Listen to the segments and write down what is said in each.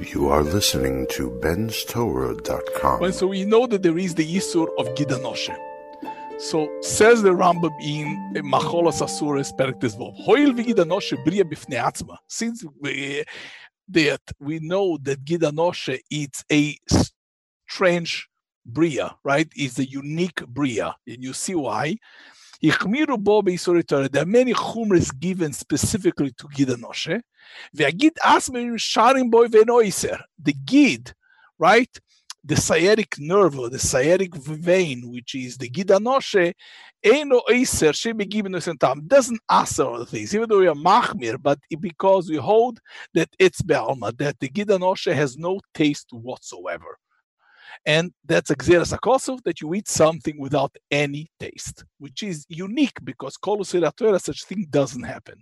You are listening to benstorah.com. Well, so we know that there is the Isur of Gidanoshe. So says the Rambam in Macholas Asuras Perek Tezvov, Hoil v'Gidanoshe bria b'fnei atzma. Since we know that Gidanoshe is a strange bria, right? It's a unique bria, and you see why. There are many chumras given specifically to Gidanoshe. The Gid, right? The sciatic nerve or the sciatic vein, which is the Gidanoshe, doesn't answer all the things, even though we are machmir, but because we hold that it's be'alma, that the Gidanoshe has no taste whatsoever. And that's a gzeras hakosov, that you eat something without any taste, which is unique because kolosei Torah such thing doesn't happen.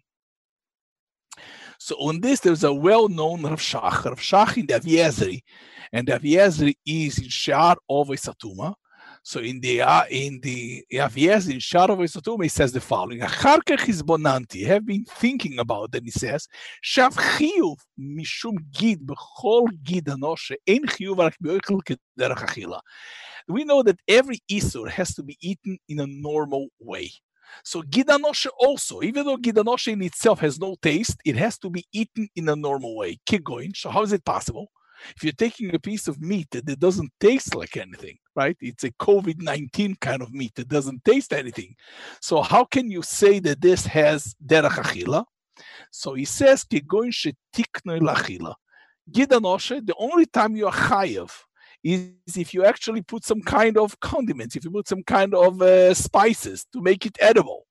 So on this, there's a well-known Rav Shach in the Aviezri, and the Aviezri is in Sha'ar Ovei Satuma. So in the Aviezri, in Sha'ar Ovei Satuma, he says the following: Achar kach hizbonanti, have been thinking about, and he says, Shav chiyuv mishum gid b'chol gid anoshe ein chiyuv rak b'oichel kederach achila. We know that every isur has to be eaten in a normal way. So Gidanoshe also, even though Gidanoshe in itself has no taste, it has to be eaten in a normal way. Kigoin. So how is it possible? If you're taking a piece of meat that doesn't taste like anything, right? It's a COVID-19 kind of meat that doesn't taste anything. So how can you say that this has derech achila? So he says, Kigoin shetiknoi lachila. Gidanoshe, the only time you are chayav is if you actually put some kind of condiments, if you put some kind of spices to make it edible.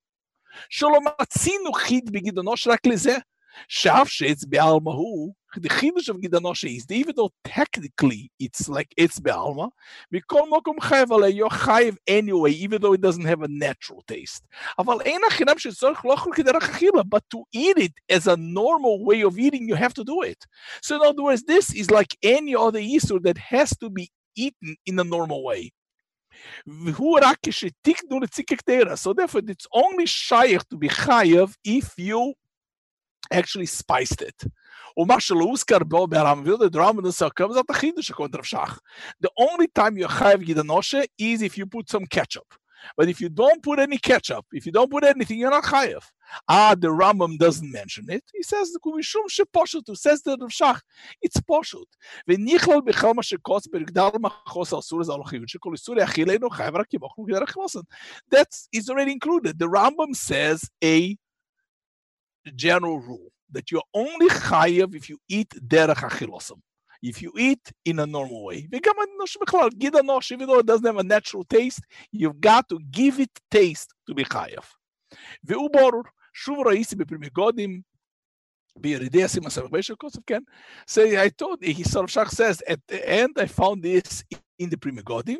The chidush of Gidanoshe is that even though technically it's like it's be'alma, you're chayiv anyway, even though it doesn't have a natural taste. But to eat it as a normal way of eating, you have to do it. So in other words, this is like any other isur that has to be eaten in a normal way. So therefore, it's only shaykh to be chayiv if you actually spiced it. The only time you chayav Gidanoshe is if you put some ketchup. But if you don't put any ketchup, if you don't put anything, you're not chayav. The Rambam doesn't mention it. He says the kumishum sheposhutu, says the Rav Shach, it's poshut. That is already included. The Rambam says a general rule that you're only chayav if you eat derech achilosam, if you eat in a normal way. Gidanoshe, even though it doesn't have a natural taste, you've got to give it taste to be chayav. Ve'uborur, shuv ra'isi b'primi godim, say, I thought, he sort of Shach says, at the end I found this in the Primi Godim.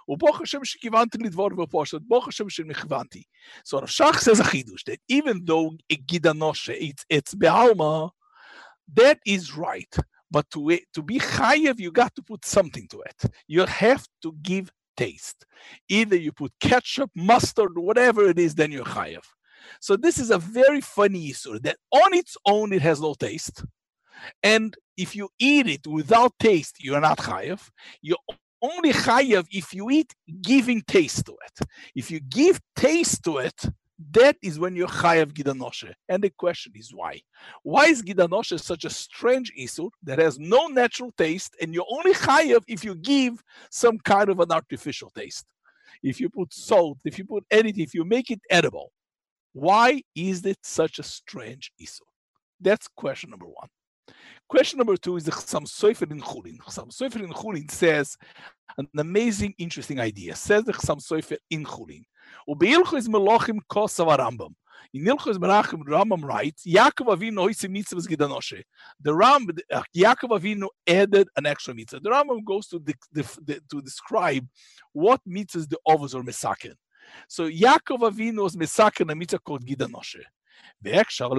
So Rav Shach says a chidush that even though Gidanoshe it's be'alma, that is right. But to be chayav, you got to put something to it. You have to give taste. Either you put ketchup, mustard, whatever it is, then you're chayav. So this is a very funny issue that on its own it has no taste, and if you eat it without taste, you're not chayav. You're only chayav if you eat giving taste to it. If you give taste to it, that is when you're chayav Gidanoshe. And the question is why? Why is Gidanoshe such a strange issue that has no natural taste, and you're only chayav if you give some kind of an artificial taste? If you put salt, if you put anything, if you make it edible. Why is it such a strange issue? That's question number one. Question number two is the Chassam Sofer in Chulin. Chassam Sofer in Chulin says an amazing, interesting idea. Says the Chassam Sofer in Chulin. Ubeilchos Melachim Kosav Rambam. In Ilchos Melachim, Rambam writes, Yaakov Avinu hoisim mitzvahs Gidanoshe. Yaakov Avinu added an extra mitzvah. The Rambam goes to describe what mitzvahs the Ovos are mesaken. So Yaakov Avinu was mesaken a mitzvah called Gidanoshe. No, it's a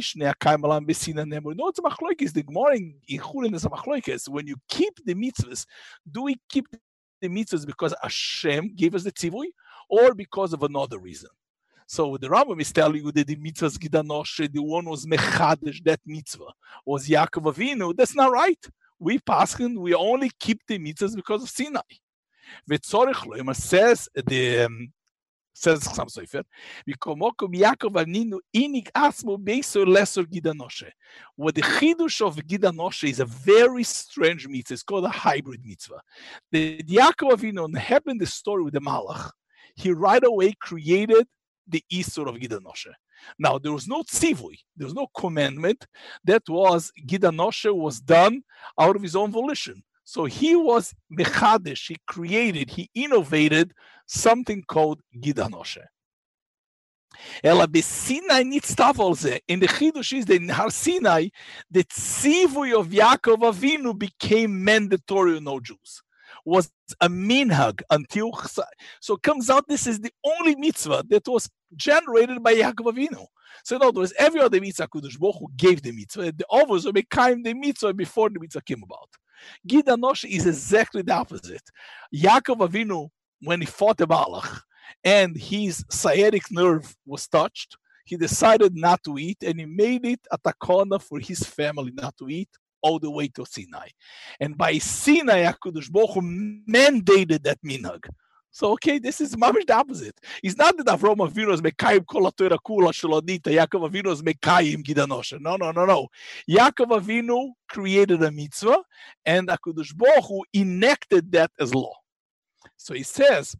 machloikis. The Gemara in Chulin is a machloikis. When you keep the mitzvahs, do we keep the mitzvahs because Hashem gave us the tzivui, or because of another reason? So the Rambam is telling you that the mitzvahs Gidanoshe, the one was mechadesh, that mitzvah was Yaakov Avinu. That's not right. we paskin, we only keep the mitzvahs because of Sinai. V'tzorich lo, says the says Chassam Sofer, v'komokum Yaakov Avinu inik asmo beisor lesor gidanoshe. What the chidush of gidanoshe is a very strange mitzvah. It's called a hybrid mitzvah. The Yaakov Avinu happened the story with the Malach. He right away created the isur of gidanoshe. Now there was no tzivui, there was no commandment. That was gidanoshe was done out of his own volition. So he was mechadesh, he created, he innovated something called gidanoshe. Ela besinai nitztav al ze. In the chidush is that in Har Sinai, the tzivui of Yaakov Avinu became mandatory on all Jews. Was a minhag until, so it comes out this is the only mitzvah that was generated by Yaakov Avinu. So in other words, every other mitzvah Kadosh Baruch Hu gave the mitzvah. The others became the mitzvah before the mitzvah came about. Gidanoshe is exactly the opposite. Yaakov Avinu, when he fought the Malach and his sciatic nerve was touched, he decided not to eat, and he made it a takana for his family not to eat all the way to Sinai. And by Sinai, HaKadosh Baruch Hu mandated that minhag. So, okay, this is mamish the opposite. It's not that Avraham Avinu is mekayim kol haTorah kula shelodita. Yaakov Avinu is mekayim gidanoshe. No. Yaakov Avinu created a mitzvah, and HaKadosh Baruch Hu enacted that as law. So he says,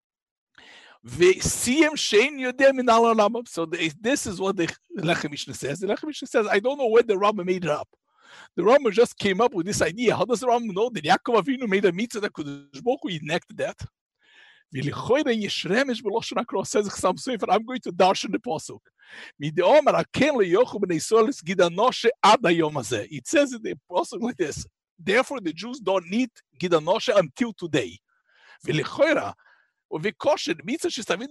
so this is what the Lechem Mishnah says. The Lechem Mishnah says, I don't know when the Rambam made it up. The Rambam just came up with this idea. How does the Rambam know that Yaakov Avinu made a mitzvah that HaKadosh Baruch Hu enacted that? Says Chassam Sofer, I'm going to darshan the pasuk. It says in the pasuk like this. Therefore, the Jews don't need gidanoshe until today. What does it mean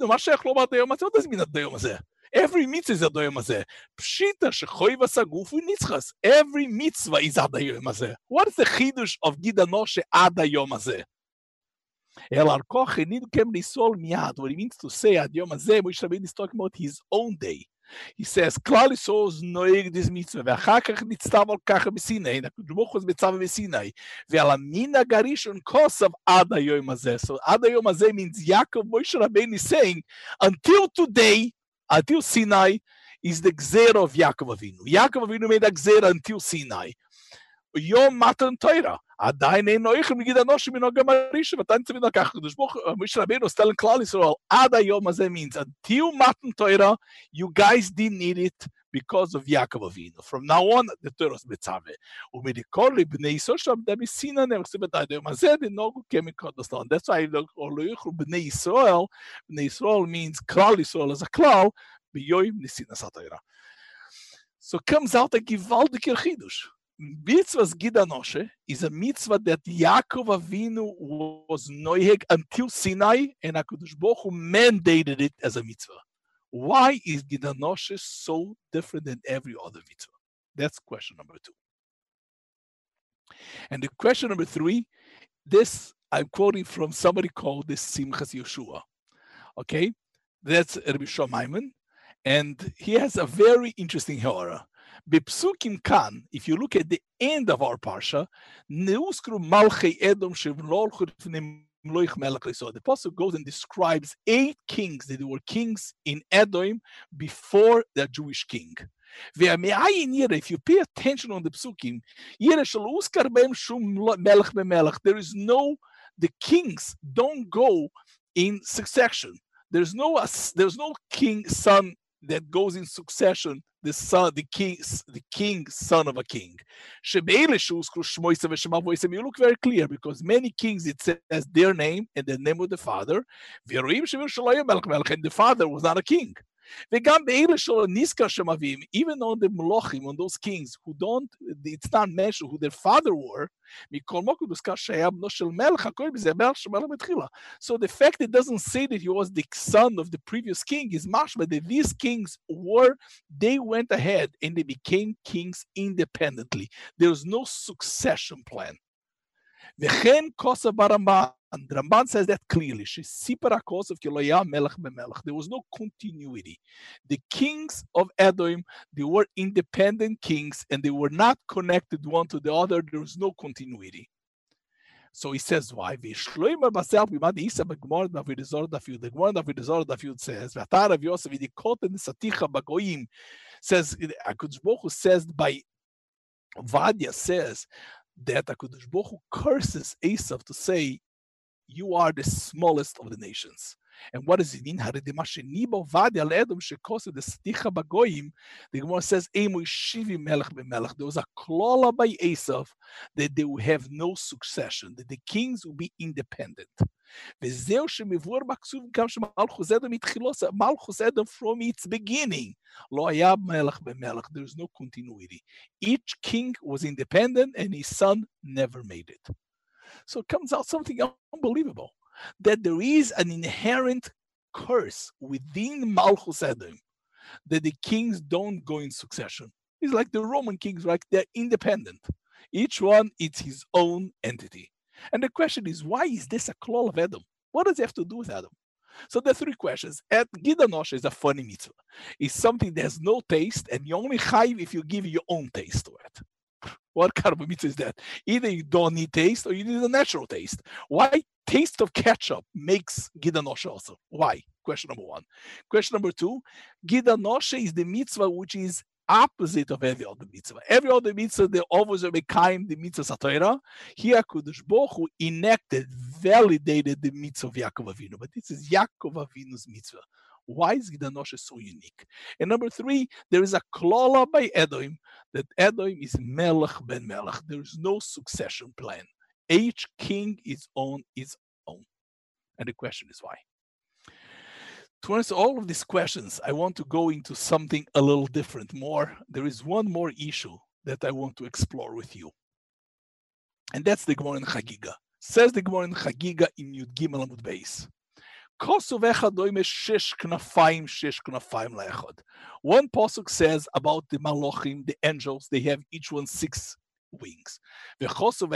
every mitzvah is ad hayom hazeh? Pshita shechoiv asaguf u'nitzchas. Every mitzvah is ad hayom hazeh. What is the chidush of gidanoshe ad hayom hazeh? What it means to say ad hayom hazeh, Moshe Rabbeinu is talking about his own day. He says, Klal Yisrael is noeg this mitzvah, ואחר כך נצטב על כך בסיני, הקדוש ברוך הוא מצווה בסיני, ועל המנהג הראשון כוסף עד היום הזה. So עד היום הזה means Yaakov Moshe Rabbeinu is saying, until today, until Sinai, is the gzera of Yaakov Avinu. Yaakov Avinu made a gzera until Sinai. Yom Matan Torah. עדיין אין נויכם נגיד אנושים מנהוגם הראשון, ואתה נצא מן הכך, הקדוש ברוך הוא, משה רבינו is telling כלל ישראל, עד היום הזה means, until Matan Torah, you guys didn't need it because of Yaakov Avinu. From now on, the Torah is מצווה. ומדכל לבני ישראל שם, דמי סינה נרסים את היום הזה, דנוגו כמקוד הסלון. That's why לא יוכלו בני ישראל, בני ישראל means כלל ישראל as a כלל, ביום נסינס התורה. So comes out a gewaltiger chidush. Mitzvah's gidanoshe is a mitzvah that Yaakov Avinu was noyeg until Sinai, and HaKadosh Baruch Hu mandated it as a mitzvah. Why is gidanoshe so different than every other mitzvah? That's question number 2. And the question number 3, this I'm quoting from somebody called the Simchas Yeshua. Okay, that's Rabbi Shlomo, and he has a very interesting ha'ara. Bepsukim kan, if you look at the end of our parsha, neuskru malchei Edom shevlolchu fnei mloich melech l'Yisrael. The pasuk goes and describes 8 kings that were kings in Edom before the Jewish king. If you pay attention on the psukim, there is no, the kings don't go in succession. There's no king son that goes in succession, the son, the king, son of a king. You look very clear because many kings it says their name and the name of the father, and the father was not a king. Even on the Melochim, on those kings who don't, it's not mentioned who their father were. So the fact it doesn't say that he was the son of the previous king is mashma that these kings they went ahead and they became kings independently. There was no succession plan. V'chen kosav baramban. The Ramban says that clearly. There was no continuity. The kings of Edom, they were independent kings and they were not connected one to the other. There was no continuity. So he says, why? The Gemara of David says, says, HaKadosh Baruch Hu says by Vadia says that HaKadosh Baruch Hu curses Esav to say, you are the smallest of the nations. And what does it mean? The Gemara says, there was a klala by Esav that they would have no succession, that the kings would be independent. Malchus Edom from its beginning, there's no continuity. Each king was independent and his son never made it. So it comes out something unbelievable, that there is an inherent curse within Malchus Edom, that the kings don't go in succession. It's like the Roman kings, right? They're independent. Each one is his own entity. And the question is, why is this a klal of Edom? What does it have to do with Edom? So there are three questions. Gida Nosha is a funny mitzvah. It's something that has no taste, and you only chayiv if you give your own taste to it. What kind of a mitzvah is that? Either you don't need taste or you need a natural taste. Why taste of ketchup makes Gida Nosha also? Why? Question number one. Question number two, Gida Nosha is the mitzvah which is opposite of every other mitzvah. Every other mitzvah, they always are mekayim the mitzvah Satorah. Here, HaKadosh Baruch Hu enacted, validated the mitzvah of Yaakov Avinu. But this is Yaakov Avinu's mitzvah. Why is Gida Nosha so unique? And number three, there is a klala by Edom, that Edom is melech ben melech. There is no succession plan. Each king is on his own. And the question is why? To answer all of these questions, I want to go into something a little different more. There is one more issue that I want to explore with you. And that's the Gemara in Chagiga. Says the Gemara in Chagiga in Yud Gimel Amud Beis. One pasuk says about the Malachim, the angels, they have each one 6 wings. Another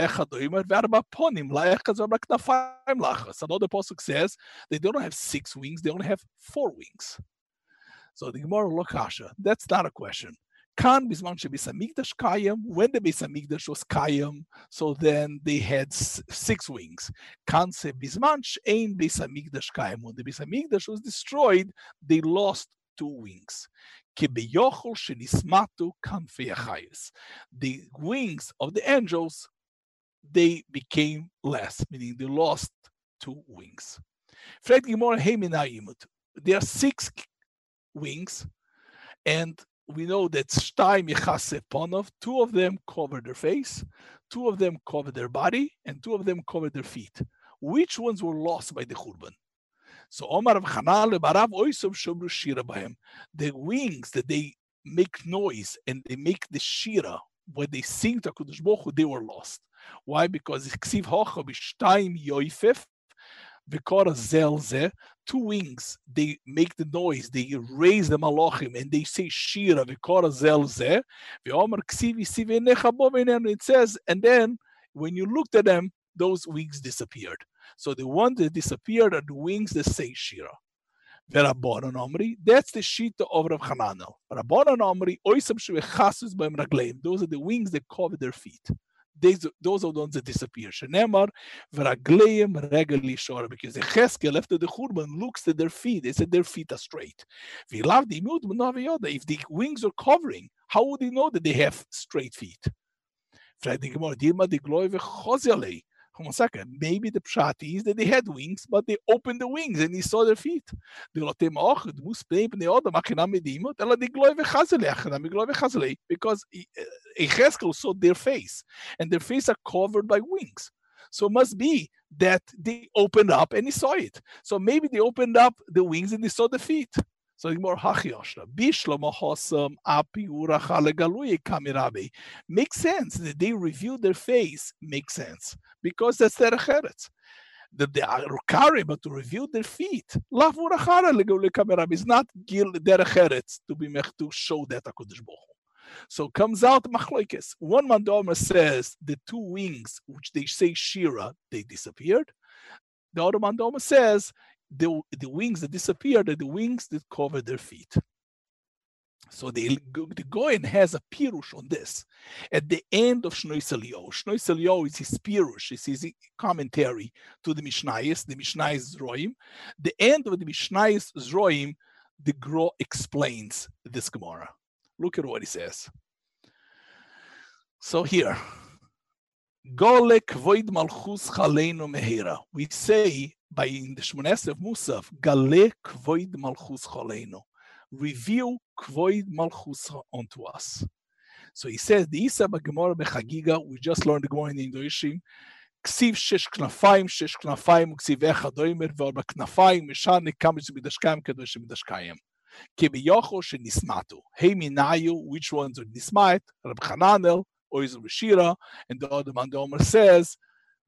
pasuk says they don't have 6 wings, they only have 4 wings. So the Gemara Lokasha, that's not a question. When the Beis Hamikdash was Kayam, so then they had 6 wings. When the Beis Hamikdash was destroyed, they lost 2 wings. The wings of the angels, they became less, meaning they lost 2 wings. There are 6 wings, and we know that 2 of them cover their face, 2 of them cover their body, and 2 of them cover their feet. Which ones were lost by the Churban? So Omar Barav Oisom Shomru Shira Bahem. The wings that they make noise and they make the Shira, when they sing to HaKadosh Baruch Hu, they were lost. Why? Because Ksiv Hocha B'Shtayim Yoifef, 2 wings, they make the noise, they raise the malachim, and they say Shira, it says, and then when you looked at them, those wings disappeared. So the ones that disappeared are the wings that say Shira. That's the Shita of Rav Hananel. Those are the wings that cover their feet. Those are the ones that disappear. Shenemar v'ragleim regel lishora, because the Cheskel after the Churban looks at their feet. They said their feet are straight. If the wings are covering, how would he know that they have straight feet? Maybe the pshat is that they had wings, but they opened the wings and he saw their feet. Because Echeskel saw their face, and their face are covered by wings. So it must be that they opened up and he saw it. So maybe they opened up the wings and they saw the feet. So more makes sense that they revealed their face. Makes sense because that's their eretz. That they are rukari, but to reveal their feet. Is not gil derech eretz to be to show that HaKadosh Baruch Hu. So comes out machlokes. One Mandomer says the two wings, which they say Shira, they disappeared. The other Mandomer says the wings that disappeared are the wings that cover their feet. So the Goyen has a pirush on this. At the end of Shnoi Eliyahu is his pirush, is his commentary to the Mishnayos Zroim. The end of the Mishnayos Zroim, the Gro explains this Gemara. Look at what he says. So here, Gole kvoid malchus chaleinu mehira. We say by in the Shmones of Musaf, Gale kvoid malchus chaleinu. Reveal kvoid malchus onto us. So he says, the Isa b'Gemara b'Chagiga, we just learned the Gemara in the Indoishim, ksiv shesh knafayim, uksiv echad oimer, ve'or b'knafayim, mishar nekamis b'dashkayim, kadosh b'dashkayim. Kebiyocho shenismatu. Hey minayu, which ones are nismat? Reb Chananel, Oizel Rishira, and the other Mandomer says,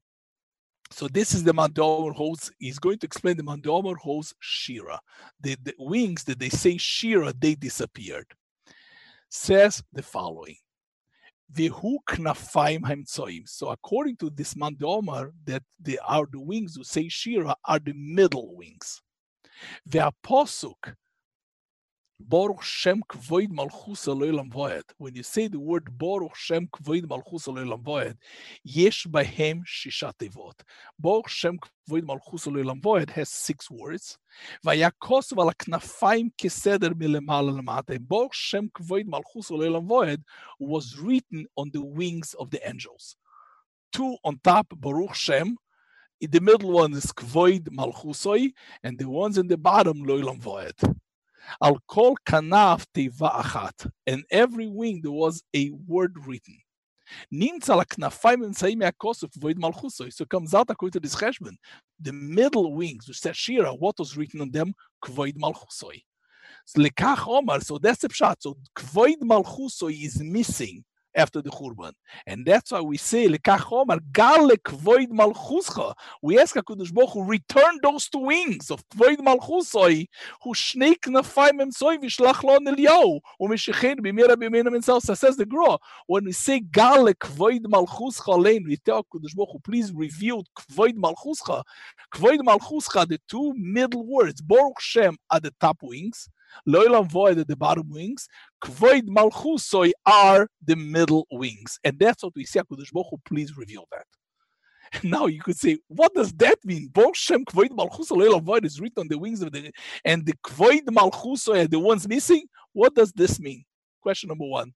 so this is the Mandomer holds, he's going to explain the Mandomer holds Shira. The wings that they say Shira, they disappeared. Says the following. Vehu knafayim haimtsoim. So according to this Mandomer, that they are the wings who say Shira are the middle wings. Ve'aposuk Baruch Shem Kvoid Malchus Elolam Voed. When you say the word Baruch Shem Kvoid Malchus Elolam Voed, Yesh Bahem Shisha Tevot. Baruch Shem Kvoid Malchus Elolam Voed has 6 words. Vayakos vala knafayim keseder milemala lemate. Baruch Shem Kvoid Malchus Elolam Voed was written on the wings of the angels. 2 on top, Baruch Shem. In the middle one is Kvoid Malchusoi, and the ones in the bottom, Loilam Voed. Al kol kanaf teiva achat, and every wing there was a word written. Nimtza la knafayim emtzaim me'akosuf void malchusoi. So it comes out according to this cheshbon. The middle wings, which says Shira, what was written on them? Kvoid malchusoi. So lekach omar, so that's the pshat. So kvoid malchusoi is missing after the Churban. And that's why we say, lekach omar, gal lekvoid malchuscha. We ask HaKadosh Baruch Hu, return those 2 wings of kvoid malchusoi, who shnei knafayim emtzoi vishlach lo Eliyahu, umeshechen b'mira b'mina mitzal. So says the Gro, when we say gal lekvoid malchuscha lein, we tell HaKadosh Baruch Hu, please reveal kvoid malchuscha. Kvoid malchuscha, the 2 middle words, Baruch Shem are the top wings, Loilam Voed at the bottom wings, Kvoid Malchusoi are the middle wings. And that's what we see. HaKadosh Baruch Hu, please reveal that. Now you could say, what does that mean? Baruch Shem Kvoid Malchusoi Loilam Voed is written on the wings of the, and the Kvoid Malchusoi are the ones missing. What does this mean? Question number 1.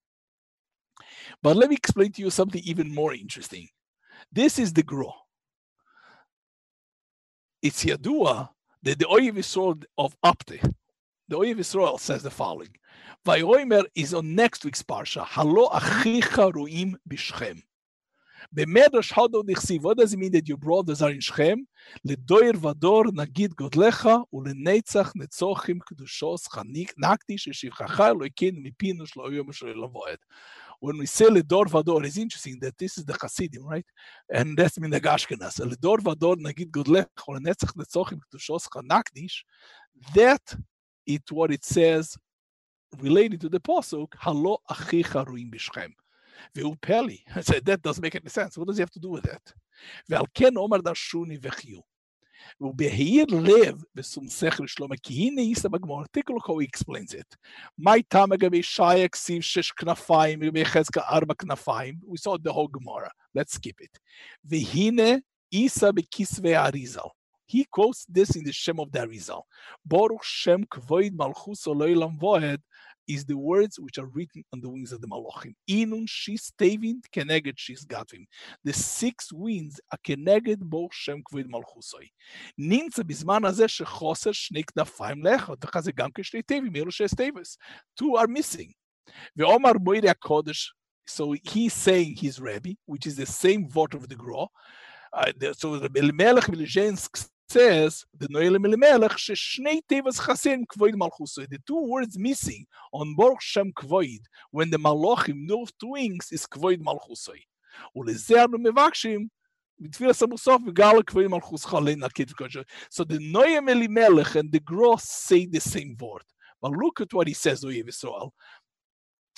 But let me explain to you something even more interesting. This is the Gro. It's Yadua that the Oyev Yisrael of Apte, the Oyev Yisrael says the following. Vayomer is on next week's parsha. Halo achicha ruim b'Shechem. B'medrash Hado dichsiv. What does it mean that your brothers are in Shechem? Ledoir vador nagid godlecha ulenetzach netzochim kedushos nakdish shivchacha loikin mipinu shloyom shloyom voed. When we say ledor vador, it's interesting that this is the Hasidim, right? And that's min the Ashkenaz. Ledor vador nagid godlecha ulenetzach netzochim kedushos nakdish. That is what it says related to the pasuk. Halo achicha ruim b'Shechem. Ve'u peli. I said that doesn't make any sense. What does he have to do with that? Ve'al ken omar darshuni v'chiyu. Ve'be'hir lev v'sum sechel shloma ki hine yisa b'gemara. Take a look how he explains it. My tam agabe Shaya ksiv shesh knafayim agabe Chezka arba knafayim. We saw the whole Gemara. Let's skip it. Ve'hine yisa b'kisvei Arizal. He quotes this in the Shem of the Arizal. Baruch Shem Kvoid Malchus Oleilam Voed is the words which are written on the wings of the Malachim. Inun Shis Tevin Keneged Shis Gatvim. The 6 winds are Keneged Baruch Shem Kvoid Malchusoi. Nimtza Bizman Hazeh Shechoser Shnei Knafayim Lechot. V'chazeh Gam Keshnei Tevim Elu Shes Teves. 2 are missing. Ve'omar Moirei HaKodesh. So he's saying his Rebbe, which is the same word of the Gro. So the Elimelech Vilizhensk says the Noel Elimelech Shnei Tevas Chasen Kvoid Malchusoi. The 2 words missing on Baruch Shem Kvoid when the Malachim know 2 wings is Kvoid Malchusoi. Ulezeh anu mevakshim b'tfilas hamusaf v'gal Kvoid Malchus Chalein Nakid V'kodesh. So the Noel Elimelech and the Gro say the same word. But look at what he says, Oyev Yisrael.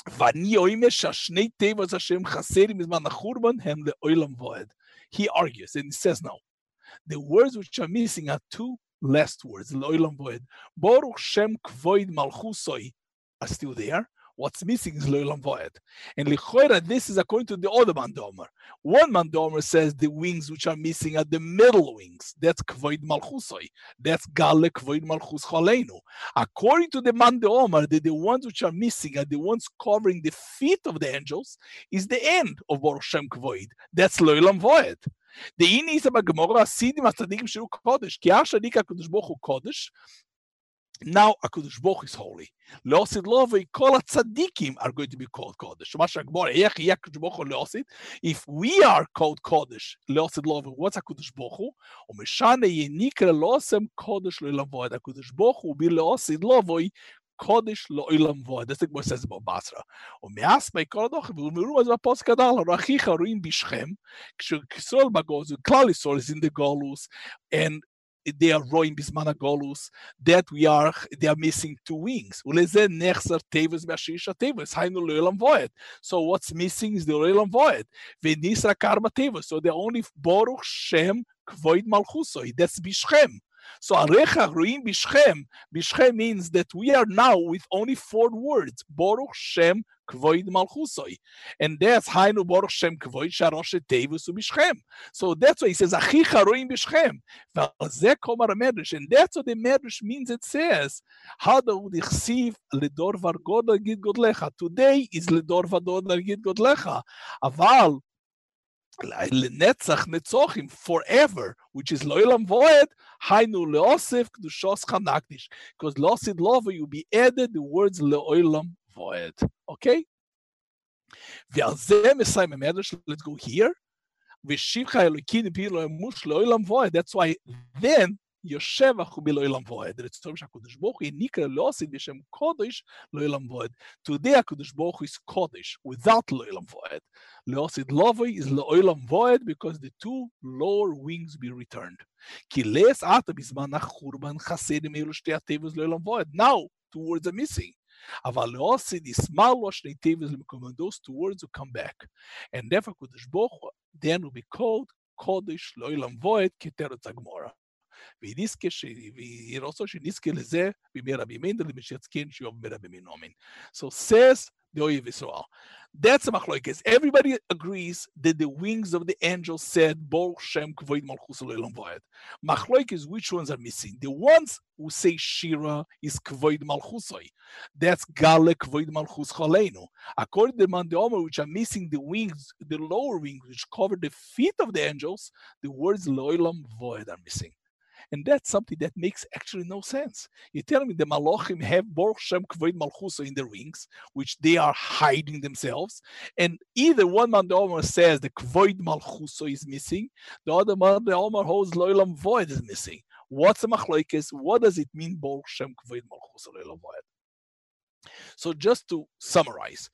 ואני אומר שהשני תיבות השם חסרים בזמן החורבן הם לעולם ועד. He argues and he says no. The words which are missing are two last words, לעולם ועד. ברוך שם כבוד מלכוסוי are still there. What's missing is לעולם ועד. And לכאורה, this is according to the other Mandomer. One Mandomer says the wings which are missing are the middle wings. That's kvoid malchusoi. That's gale kvoid malchus cholenu. According to the Mandomer, the ones which are missing are the ones covering the feet of the angels, is the end of Baruch Shem kvoid. That's לעולם ועד. The in is about Gemara, Sidim Tzadikim Shiru Kodesh. Ki Ashadik HaKadosh Baruch Hu Kodesh. Now HaKadosh Baruch Hu is holy. Leosid Lovei, Kol HaTzadikim are going to be called Kodesh. If we are called Kodesh, Leosid Lovei, what's HaKadosh Baruch Hu? Umeshane Yenikre Losem Kodesh Le'olam V'od. HaKadosh Baruch Hu will be Leosid Lovei, Kodesh Le'olam V'od. That's what it says about Basra. ומאז בעיקר הדוחים, ולמרו אז בפוסק הדל, רחיך רואים בשכם, כשישראל בגולוס, כלל ישראל is in the Golus, and they are רואים בזמן הגולוס, that they are missing two wings. ולזה נחזר טבעס מהשיש הטבעס, היינו לעולם ועד. So what's missing is the לעולם ועד. וניס רק 4 טבעס, so they're only ברוך שם כבוד מלכוסוי, that's בשכם. So Arecha Ruim Bishchem. Bishchem means that we are now with only 4 words. Baruch Shem Kvoid Malchusoi. And that's Hainu Baruch Shem Kvoid Sharoshe Tevus Bishchem. So that's why he says Achicha Ruim Bishchem. And that's what the Medrash means. It says, how do we receive Ledor Vargoda Gid Godlecha? Today is Ledor Vargoda Gid Godlecha. Aval לנצח נצוחים, forever, which is לעולם ועד, היינו להוסיף קדושות חנקדיש, because לעוsid love you be added the words לעולם ועד, okay? ועל זה מסיים המדרש, let's go here, ושבחה אלוקים נפי לא ימוש לעולם ועד, that's why then יושבח הוא בלעולם ועד, רצוי שהקדוש ברוך הוא נקרא לעוsid בשם קודש לעולם ועד. Today הקדוש ברוך הוא is קודש, without לעולם ועד. לעוsid lovey is לעולם ועד, because the 2 lower wings be returned. כי לס עתה בזמן החורבן חסרים אלו שתי הטבעס לעולם ועד. Now, 2 words are missing. אבל לעוsid ישמח לו שני טבעס למקום, those 2 words will come back. And therefore הקדוש ברוך הוא then will be called קודש לעולם ועד כתרת הגמורה. ויניסקה וירוסו שניסקה לזה במרבי מנדל ומשצקין שיוב מרבי מנומין. So says the Oyev Yisrael. That's a machlokes. Everybody agrees that the wings of the angel said Baruch Shem Kvoid Malchus Le'olam V'od. Machlokes, which ones are missing? The ones who say Shira is Kvoid Malchusoi. That's Gale Kvoid Malchus Choleinu. According to the Mandomer, which are missing the wings, the lower wings which cover the feet of the angels, the words Le'olam V'od are missing. And that's something that makes actually no sense. You tell me the Malachim have Baruch Shem Kvoid Malchusa in their wings, which they are hiding themselves, and either one Mandomer says the Kvoid Malchusa is missing, the other Mandomer holds Loilam Void is missing. What's the machlokes? What does it mean Baruch Shem Kvoid Malchusa Loilam Void? So just to summarize,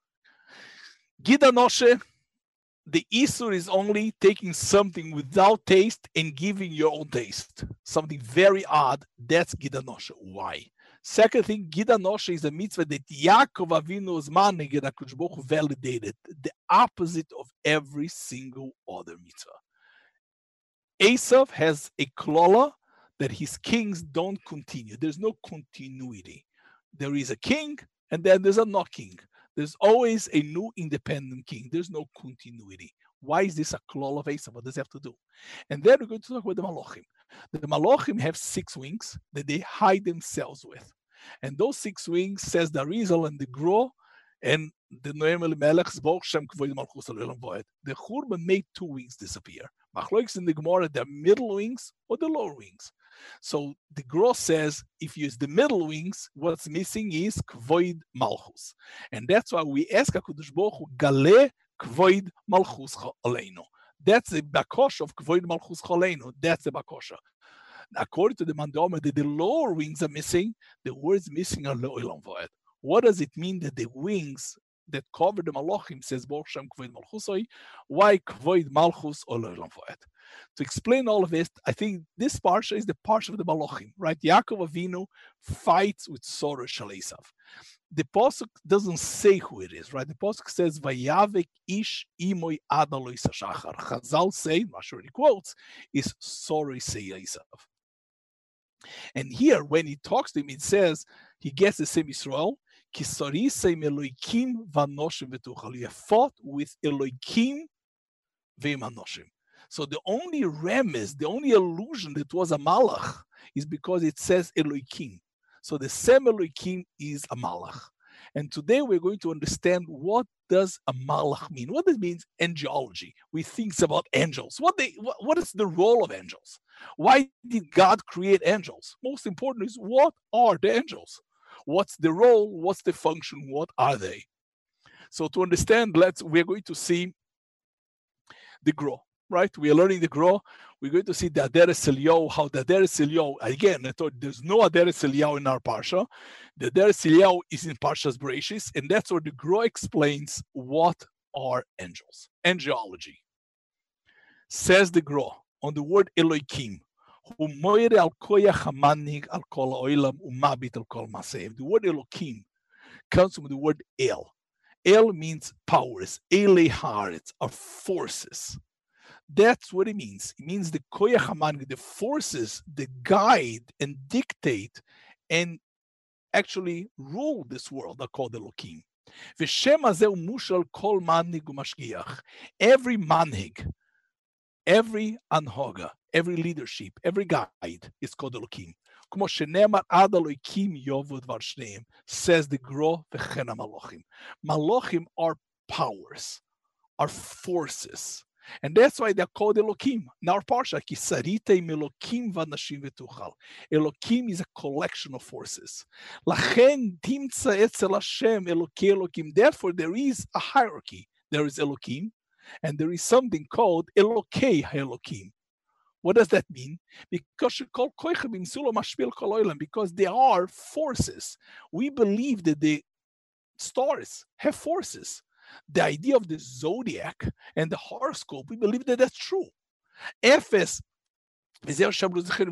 Gida Noshe, the Isur is only taking something without taste and giving your own taste. Something very odd. That's Gida Noshe. Why? Second thing, Gida Noshe is a mitzvah that Yaakov Avinu's manning and HaKadosh Baruch Hu validated, the opposite of every single other mitzvah. Esav has a klola that his kings don't continue. There's no continuity. There is a king and then there's a not king. There's always a new independent king. There's no continuity. Why is this a klol of Esav? What does it have to do? And then we're going to talk about the Malachim. The Malachim have 6 wings that they hide themselves with. And those 6 wings, says the Arizal and the Gro, and the Noam Elimelech's Baruch Shem Kvoid Malchus Le'olam V'od. The Churban made 2 wings disappear. Machlokes in the Gemara, the middle wings or the lower wings. So the Gross says, if you use the middle wings, what's missing is Kvoid Malchus. And that's why we ask HaKadosh Baruch Hu, Gale Kvoid Malchus Aleinu. That's the bakosha of Kvoid Malchus Aleinu. That's the bakosha. According to the Mandomer, that the lower wings are missing, the words missing are Le'olam V'od. What does it mean that the wings that cover the Malachim says, Baruch Shem Kvoid Malchusoi, why Kvoid Malchus Olam Foet. To explain all of this, I think this parsha is the parsha of the Malachim, right? Yaakov Avinu fights with Sora Shalesav. The pasuk doesn't say who it is, right? The pasuk says, "Vayavek ish imoy adaloi sashachar." Chazal say, I'm not sure he quotes, is Sora Shalesav. And here, when he talks to him, it says he gets the same Israel. Ki sorisei Elokim vanoshim v'tuchal. He fought with Elokim v'manoshim. So the only remez, the only illusion that was a malach is because it says Elokim. So the same Elokim is a malach. And today we're going to understand what does a malach mean? What it means angelology. We think about angels. What is the role of angels? Why did God create angels? Most important is, what are the angels? What's the role? What's the function? What are they? So to understand, we're going to see the Gra, right? We are learning the Gra. We're going to see the Aderes Eliyahu, how the Aderes Eliyahu, again, I thought there's no Aderes Eliyahu in our Parsha. The Aderes Eliyahu is in Parshas Bereshis, and that's where the Gra explains what are angels, angelology. Says the Gra on the word Elokim, the word Elokim comes from the word El. El means powers, Ele Haaretz are forces. That's what it means. It means the koyach hamannig, the forces that guide and dictate and actually rule this world are called Elokim. V'shem hazeh mushal kol manhig u'mashgiach. Every manhig, every anhoga, every leadership, every guide is called Elokim. K'mo shenemar ad Elokim yovod var shneim, says the Gra v'chen ha-malochim. Malochim are powers, are forces. And that's why they're called Elokim. In our parsha, ki sariteim Elokim v'nashim v'tuchal. Elokim is a collection of forces. Lachen timtza etzel Hashem Elokei Elokim. Therefore, there is a hierarchy. There is Elokim, and there is something called Elokei HaElokim. What does that mean? Because they are forces. We believe that the stars have forces. The idea of the zodiac and the horoscope, we believe that that's true. Ephes, there is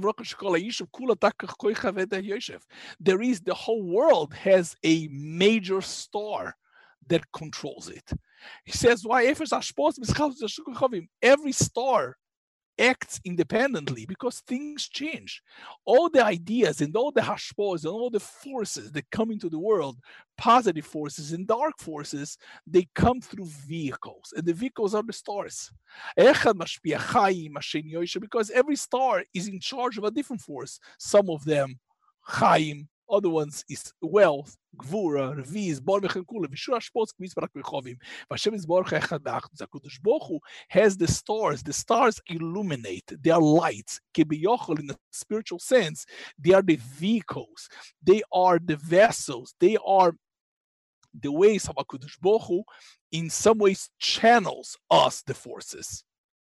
the whole world has a major star that controls it. He says, why every star acts independently because things change. All the ideas and all the hashpos and all the forces that come into the world, positive forces and dark forces, they come through vehicles, and the vehicles are the stars. Because every star is in charge of a different force. Some of them, Chaim, other ones is wealth, Gvura, Reviz, Bormech and Kula, Vishur Hashpos, Kvis Barak Rechovim. Vashem is Baruch Echad B'Achdus. HaKadosh Baruch Hu has the stars illuminate, they are lights. Kebiyochel, in a spiritual sense, they are the vehicles, they are the vessels, they are the ways of HaKadosh Baruch Hu, in some ways channels us, the forces.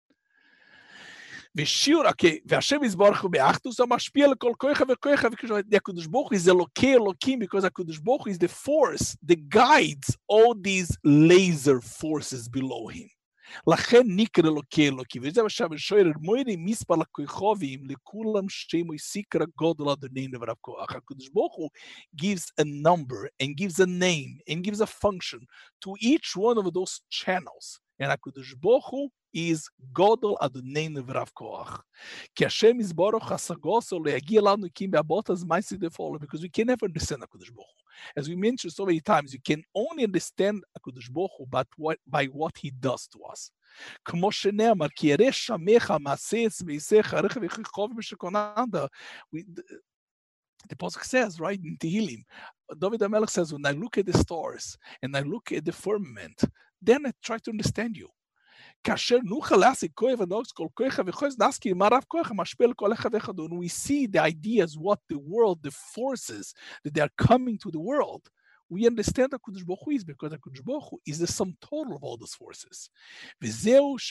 והשם יזברך באחדות המשפיע לכל כוחה וכוחה והקדוש ברוך הוא is אלוקי אלוקים because הקדוש ברוך הוא is the force that guides all these laser forces below him. לכן נקרא אלוקי אלוקים. וזה מה שהשואל מוירי מספר לכוכבים לכולם שמו סיקרא גודל אדוני נברב כוח. הקדוש ברוך הוא gives a number and gives a name and gives a function to each one of those channels. And HaKadosh Baruch Hu is Godel Adonai Nevrav Koach. Ki Hashem Yisborach Hasagoso le'agia lanu kim be'abotas ma'aseh defolo, because we can never understand HaKadosh Baruch Hu. As we mentioned so many times, you can only understand HaKadosh Baruch Hu by what He does to us. K'mo shene'amar ki yareh shamecha ma'aseh tzveisecha rechav yichov b'shekonanda. The Pasuk says, right, in Tehillim, David HaMelech says, when I look at the stars and I look at the firmament, then I try to understand you. When we see the ideas, what the world, the forces that they are coming to the world, we understand that HaKadosh Baruch Hu is, because HaKadosh Baruch Hu is the sum total of all those forces. HaKadosh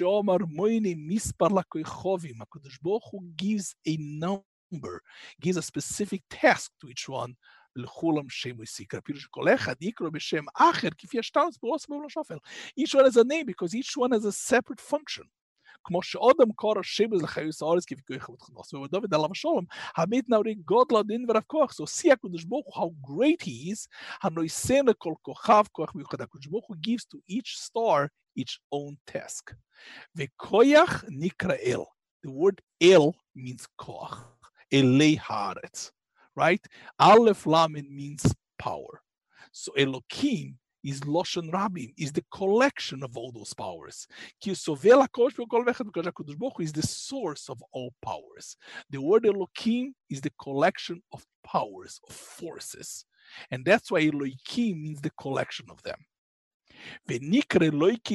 Baruch Hu gives a number, gives a specific task to each one, לכולם שם ויקרא. פירוש כל אחד יקרא בשם אחר, כפי השטר בראש ובלא שופל. Each one has a name because each one has a separate function. כמו שאודם קורא שבז לחיוס הארץ כפי כוח ותכנוס. ודוד עליו השלום, הבית נאורי גודל דין ורב כוח. So see הקדוש ברוך הוא, how great he is, הנויסן לכל כוכב כוח מיוחד. הקדוש ברוך הוא gives to each star its own task. וכוח נקרא אל. The word el means koach, elei haaretz, right? Aleph lamed means power. So Elokim is Loshen Rabim, is the collection of all those powers. Because HaKadosh Baruch Hu is the source of all powers. The word Elokim is the collection of powers, of forces. And that's why Elokim means the collection of them. The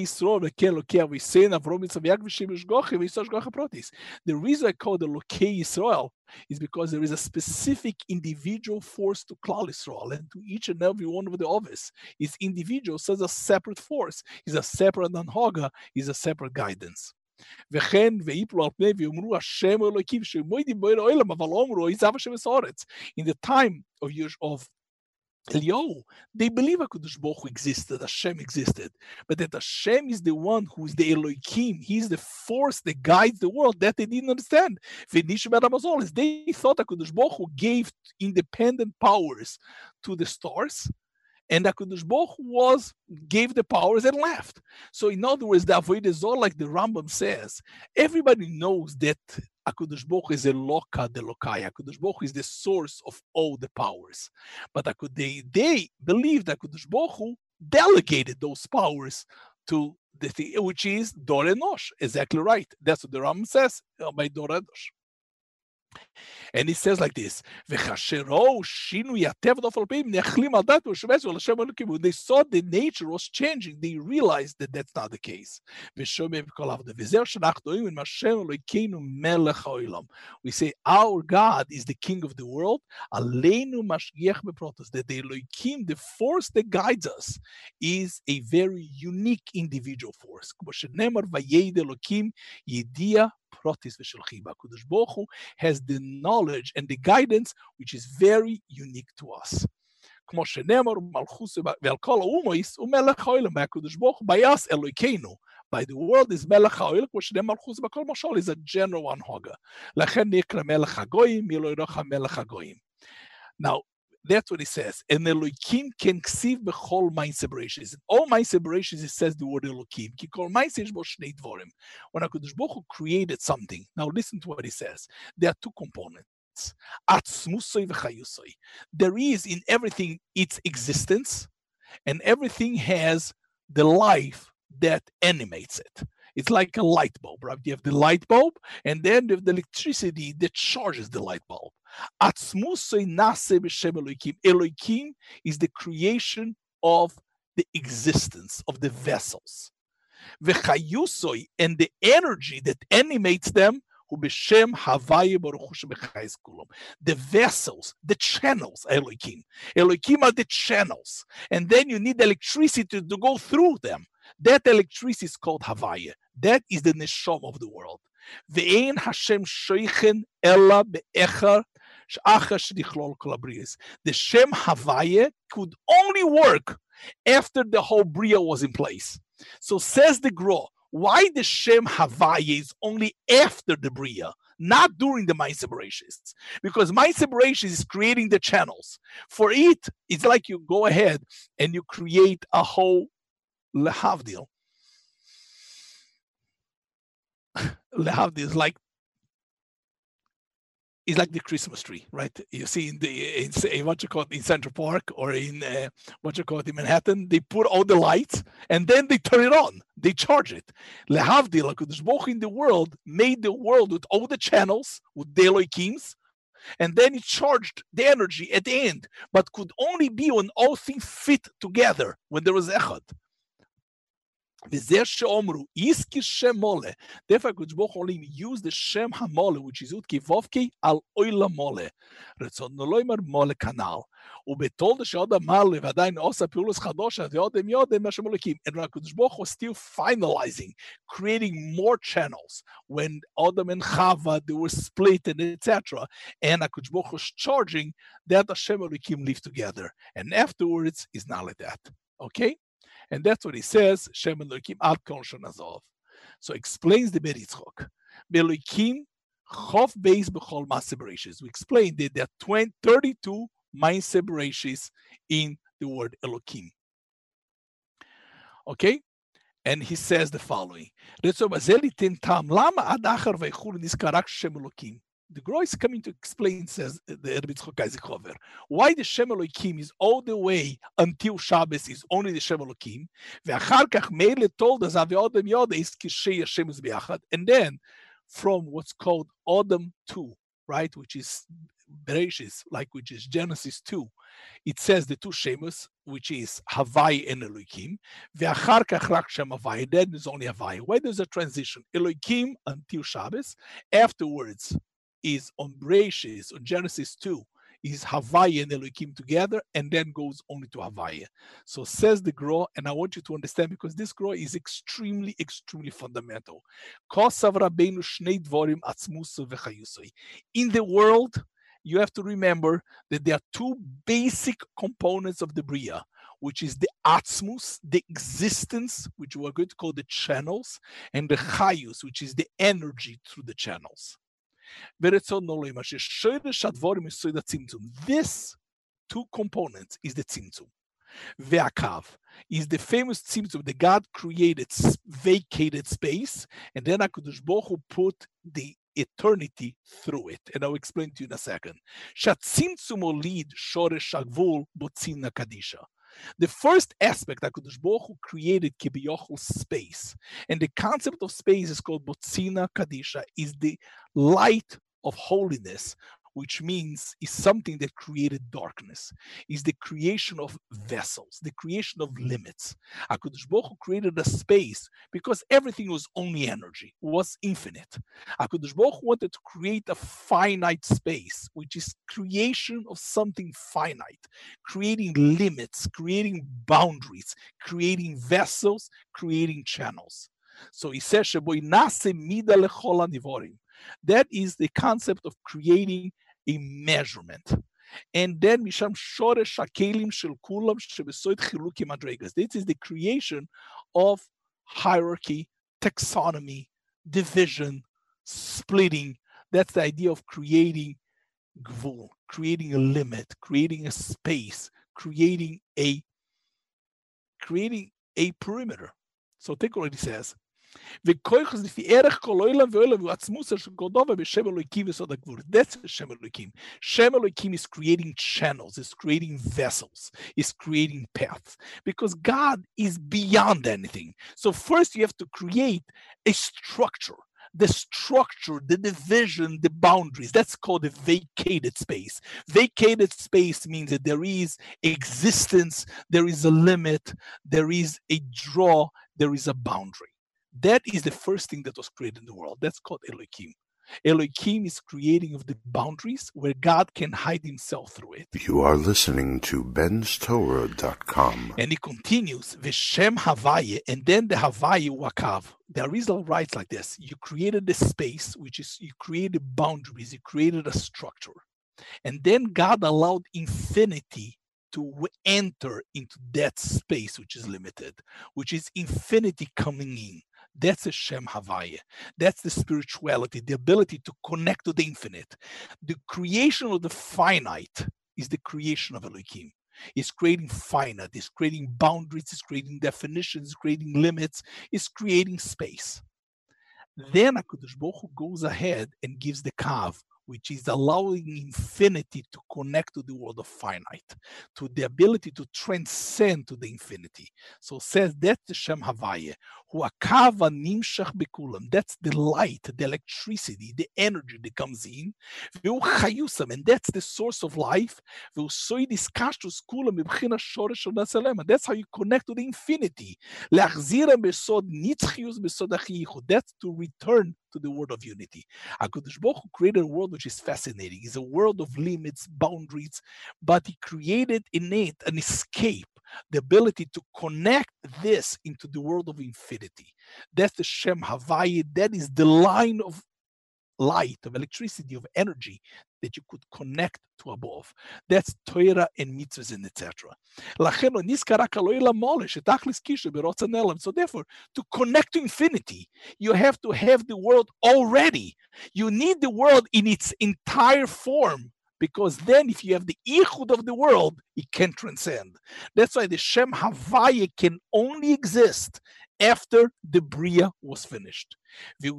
reason I call the Lokei Yisrael is because there is a specific individual force to Klal Yisrael, and to each and every one of the others. Each individual says a separate force, is a separate anhoga, is a separate guidance. In the time of Eliyahu, they believe HaKadosh Baruch Hu existed, Hashem existed, but that Hashem is the one who is the Elohim, he's the force that guides the world. That they didn't understand. They thought HaKadosh Baruch Hu gave independent powers to the stars, and HaKadosh Baruch Hu gave the powers and left. So in other words, the Avodah Zarah, like the Rambam says, everybody knows that HaKadosh Baruch Hu is Eloka Delokai. HaKadosh Baruch Hu is the source of all the powers. But they believe that HaKadosh Baruch Hu delegated those powers to the thing, which is Dor Enosh. Exactly right. That's what the Rambam says by Dor Enosh. And it says like this: when they saw the nature was changing, they realized that that's not the case. We say our God is the King of the world. That the Elohim, the force that guides us, is a very unique individual force. HaKadosh Baruch Hu has the knowledge and the guidance which is very unique to us. By us, by the world is Melech HaOel, is a general anhoga. Now, that's what it says. And Elohim can ksiv bechol ma'aseh bereshis. In all ma'aseh bereshis, it says the word Elohim. Ki kol ma'aseh yesh bo shnei dvorim. When HaKadosh Baruch Hu created something, now listen to what he says. There are two components. Atzmusoi v'chayusoi. There is in everything its existence, and everything has the life that animates it. It's like a light bulb, right? You have the light bulb, and then you have the electricity that charges the light bulb. Elohim is the creation of the existence of the vessels. And the energy that animates them, the vessels, the channels, Elohim. Elohim are the channels. And then you need electricity to go through them. That electricity is called Havaya. That is the neshama of the world. Ve'ein Hashem shoichen ella be'echar she'achar sh'nichlol kol habriyos. The Shem Havaya could only work after the whole Bria was in place. So says the Gra, why the Shem Havaya is only after the Bria, not during the Ma'aseh Bereshis? Because Ma'aseh Bereshis is creating the channels. For it, it's like you go ahead and you create a whole lehavdil. Lehavdil is like the Christmas tree, right? You see in what you call it in Central Park or in what you call it in Manhattan, they put all the lights and then they turn it on. They charge it. Lehavdil, HaKadosh Baruch Hu in the world made the world with all the channels, with the Elohims, and then it charged the energy at the end, but could only be when all things fit together, when there was echad. וזה שאומרו, איסקי שם מולה. Therefore, HaKadosh Baruch Hu only use the Shem HaMole, which is Utki Vovki, al Oila Mole. רצונו לא אומר מולה כנ"ל. ובתולדה שעוד המעלה ועדיין עושה פעולת חדושה, ועודם יודם מה שמולקים. And HaKadosh Baruch Hu is still finalizing, creating more channels. When Adam and Chava, they were split and etc. And HaKadosh Baruch Hu is charging that Hashem Elokim live together. And afterwards, it's not like that. Okay? And that's what he says, Shem Elokim ad kon shonazov. So explains the Ber Yitzchok. Elokim chof beis b'chol ma'aseh bereshis. We explained that there are 32 ma'aseh bereshis in the word Elokim. Okay? And he says the following. The Gra is coming to explain, says the Rebbe Yitzchok Eizikover, why the Shem Elokim is all the way until Shabbos is only the Shem Elokim, and then from what's called Adam 2, right, which is Bereshis, which is Genesis 2, it says the two Shemus, which is Havai and Elokim, then there's only Havai. Why there's a transition? Elokim until Shabbos, afterwards is on Bereshis, on Genesis 2, is Havaya and Elokim together, and then goes only to Havaya. So says the Gra, and I want you to understand, because this Gra is extremely, extremely fundamental. In the world, you have to remember that there are two basic components of the Bria, which is the Atzmus, the existence, which we're going to call the channels, and the Chayus, which is the energy through the channels. This two components is the Tzimtzum. Ve'akav is the famous Tzimtzum that God created vacated space, and then HaKadosh Baruch Hu put the eternity through it. And I'll explain to you in a second. Shatzimtzum olid shoresh hagvul botzina kadisha. The first aspect HaKadosh Baruch Hu created Kibiyochel space, and the concept of space is called Botzina Kadisha, is the light of holiness, which means is something that created darkness, is the creation of vessels, the creation of limits. HaKadosh Baruch Hu created a space because everything was only energy, was infinite. HaKadosh Baruch Hu wanted to create a finite space, which is creation of something finite, creating limits, creating boundaries, creating vessels, creating channels. So he says, Sheboi nase mida lechol hanivorim. That is the concept of creating a measurement. And then Misham Shoresh Hakelim Shel Kulam Shebesoid Chiluki Madregas. This is the creation of hierarchy, taxonomy, division, splitting. That's the idea of creating gvul, creating a limit, creating a space, creating a perimeter. So take what he says. That's Shem Elokim. Shem Elokim is creating channels, is creating vessels, is creating paths, because God is beyond anything. So first you have to create a structure. The structure, the division, the boundaries, that's called a vacated space. Vacated space means that there is existence, there is a limit, there is a draw, there is a boundary. That is the first thing that was created in the world. That's called Elokim. Elokim is creating of the boundaries where God can hide himself through it. You are listening to benstorah.com. And he continues, Veshem Havaya, and then the Havaya Wakav. The Arizal writes like this: you created the space, which is, you created boundaries, you created a structure. And then God allowed infinity to enter into that space, which is limited, which is infinity coming in. That's a Shem Havaya. That's the spirituality, the ability to connect to the infinite. The creation of the finite is the creation of Elohim. It's creating finite, it's creating boundaries, it's creating definitions, it's creating limits, it's creating space. Then HaKadosh Baruch Hu goes ahead and gives the kav, which is allowing infinity to connect to the world of finite, to the ability to transcend to the infinity. So says that's the Shem Havaya, who akava nimshach bekulam. That's the light, the electricity, the energy that comes in. V'hu chayusam, and that's the source of life. V'hu soy diskashtus kulam mibchina shoresh onasalem. And that's how you connect to the infinity. Le'achzirem besod nitzchius besod achiyichud. That's to return to the world of unity. HaKadosh Baruch Hu created a world which is fascinating. It's a world of limits, boundaries, but he created in it an escape, the ability to connect this into the world of infinity. That's the Shem Havaya. That is the line of light, of electricity, of energy that you could connect to above. That's Torah and mitzvahs and etc. So therefore, to connect to infinity, you have to have the world already. You need the world in its entire form, because then if you have the ichud of the world, it can transcend. That's why the Shem Havaya can only exist after the Bria was finished. And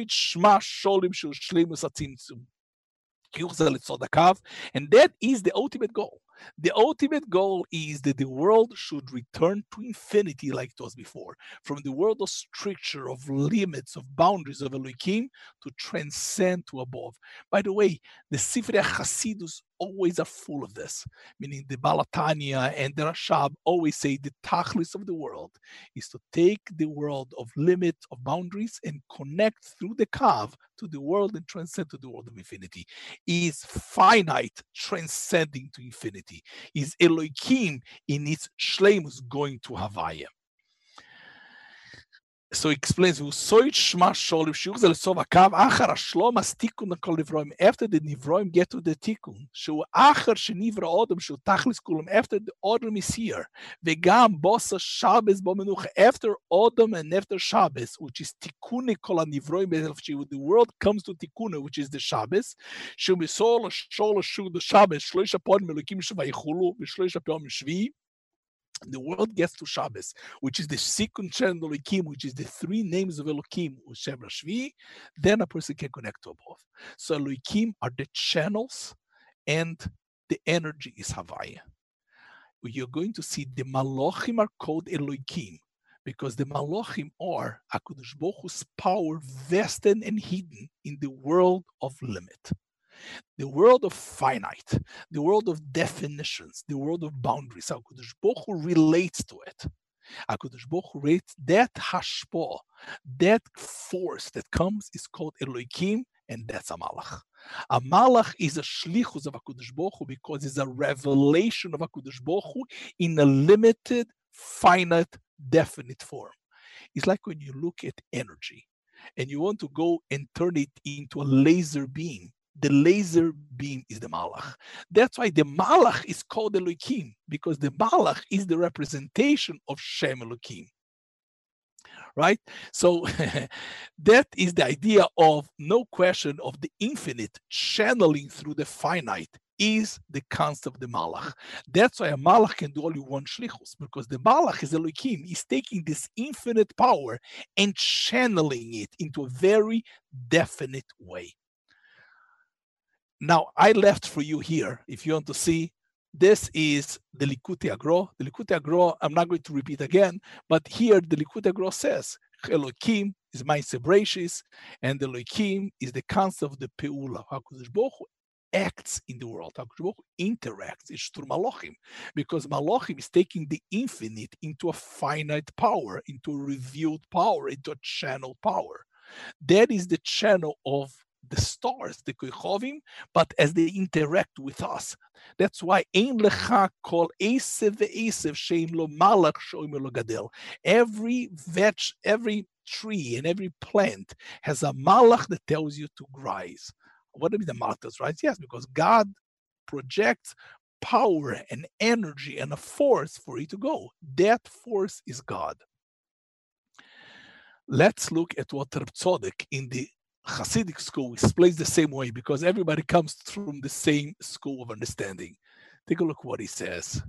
that is the ultimate goal. The ultimate goal is that the world should return to infinity like it was before, from the world of stricture, of limits, of boundaries of Elohim, to transcend to above. By the way, the Sifrei Hasidus always are full of this, meaning the Balatanya and the Rashab always say the tachlis of the world is to take the world of limits, of boundaries, and connect through the kav to the world and transcend to the world of infinity. Is finite transcending to infinity. Is Elohim in its shleimus going to Havaya. So he explains, after the Nivroim get to the Tikkun, after the Adam is here, after Adam and after Shabbos, which is Tikkun kol Nivroim, the world comes to Tikkun, which is the Shabbos, the world gets to Shabbos, which is the second channel of Elohim, which is the three names of Elohim, Shem Rashvi, then a person can connect to above. So Elohim are the channels, and the energy is Havaya. You're going to see the Malachim are called Elohim, because the Malachim are HaKadosh Baruch Hu's power vested and hidden in the world of limit. The world of finite, the world of definitions, the world of boundaries, HaKadosh Baruch Hu relates to it. HaKadosh Baruch Hu relates that hashpah, that force that comes is called Elohim, and that's a malach. A malach is a shlichus of HaKadosh Baruch Hu because it's a revelation of HaKadosh Baruch Hu in a limited, finite, definite form. It's like when you look at energy and you want to go and turn it into a laser beam. The laser beam is the malach. That's why the malach is called Elohim, because the malach is the representation of Shem Elohim. Right? So that is the idea of no question of the infinite channeling through the finite is the concept of the malach. That's why a malach can do only one shlichus, because the malach is Elohim. He's taking this infinite power and channeling it into a very definite way. Now, I left for you here, if you want to see, this is the Likutei Agro. The Likutei Agro, I'm not going to repeat again, but here the Likutei Agro says, Elohim is Ma'aseh Bereishis, and Elohim is the concept of the Peula. HaKadosh Baruch Hu acts in the world. HaKadosh Baruch Hu interacts. It's through Malachim, because Malachim is taking the infinite into a finite power, into a revealed power, into a channel power. That is the channel of the stars, the Koichovim, but as they interact with us. That's why Ein Lecha Kol Esev Ve'esev Shein Lo Malach Shoim Lo Gadel. Every tree and every plant has a malach that tells you to rise. What do you mean the malach does rise? Yes, because God projects power and energy and a force for it to go. That force is God. Let's look at what Reb Tzodek in the Hasidic school explains the same way, because everybody comes from the same school of understanding. Take a look what he says.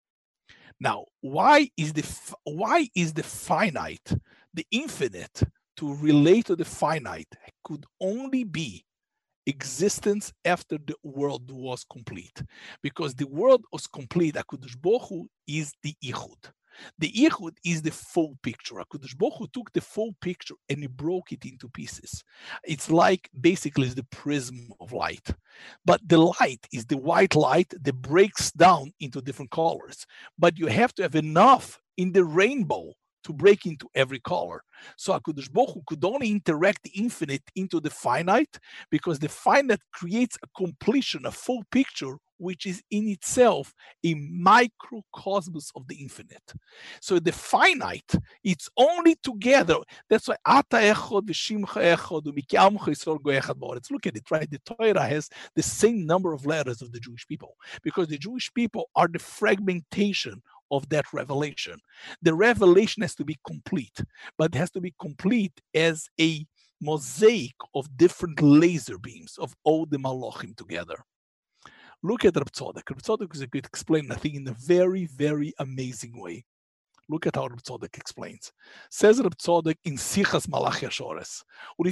Now, why is the finite, the infinite, to relate to the finite could only be existence after the world was complete. Because the world was complete, HaKadosh Baruch Hu is the Ichud. The Ichud is the full picture. HaKadosh Baruch Hu took the full picture and he broke it into pieces. It's like basically the prism of light. But the light is the white light that breaks down into different colors. But you have to have enough in the rainbow to break into every color. So HaKadosh Baruch Hu could only interact the infinite into the finite because the finite creates a completion, a full picture, which is in itself a microcosmos of the infinite. So the finite, it's only together. That's why Ata Echad v'Shimcha Echad u'Miki Amcha Yisrael Go Echad Ba'aretz. Look at it, right? The Torah has the same number of letters of the Jewish people because the Jewish people are the fragmentation of that revelation. The revelation has to be complete, but it has to be complete as a mosaic of different laser beams of all the malachim together. Look at Reb Tzadok. Reb Tzadok is going to explain, I think, in a very, very amazing way. Look at how Reb Tzadok explains. Says Reb Tzadok in Sichas Malachi Ashores.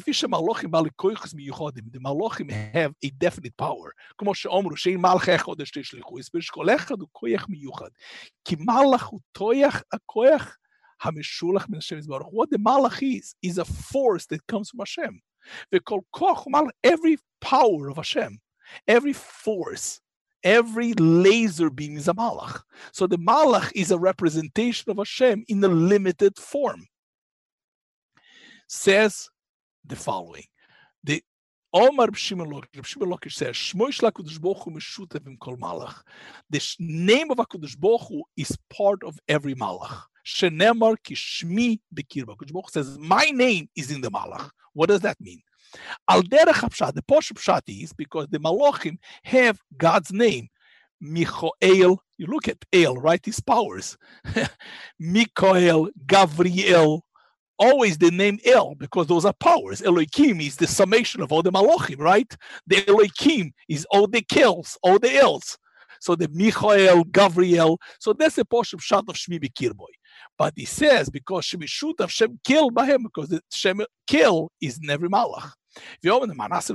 The malachim have a definite power. כמו שאומרו, שאין מלך אחד שתי שליחו, הסבר שכל אחד הוא כוח מיוחד. כי מלך הוא תויח הכוח המשולח מן השם יתברך. What the malach is a force that comes from Hashem. וכל כוח הוא מלך, every power of Hashem, every force, every laser beam is a malach. So the malach is a representation of Hashem in a limited form. Says the following. The Omar Reb Shimon Lakish says, Shmo Shel HaKadosh Baruch Hu Meshutav Im Kol Malach. The name of HaKadosh Baruch Hu is part of every malach. Shenemar Ki Shmi Bekirba. HaKadosh Baruch Hu says, my name is in the malach. What does that mean? Al derech hapshat, the posh pshat is because the malachim have God's name. Michael, you look at El, right? His powers. Mikael, Gavriel, always the name El because those are powers. Elohim is the summation of all the malachim, right? The Elohim is all the kills, all the Els. So the Michael, Gavriel. So that's the posh pshat of Shmi Bekirboy. But he says because Shemishut of Shem kill by him because the Shem kill is in every malach. But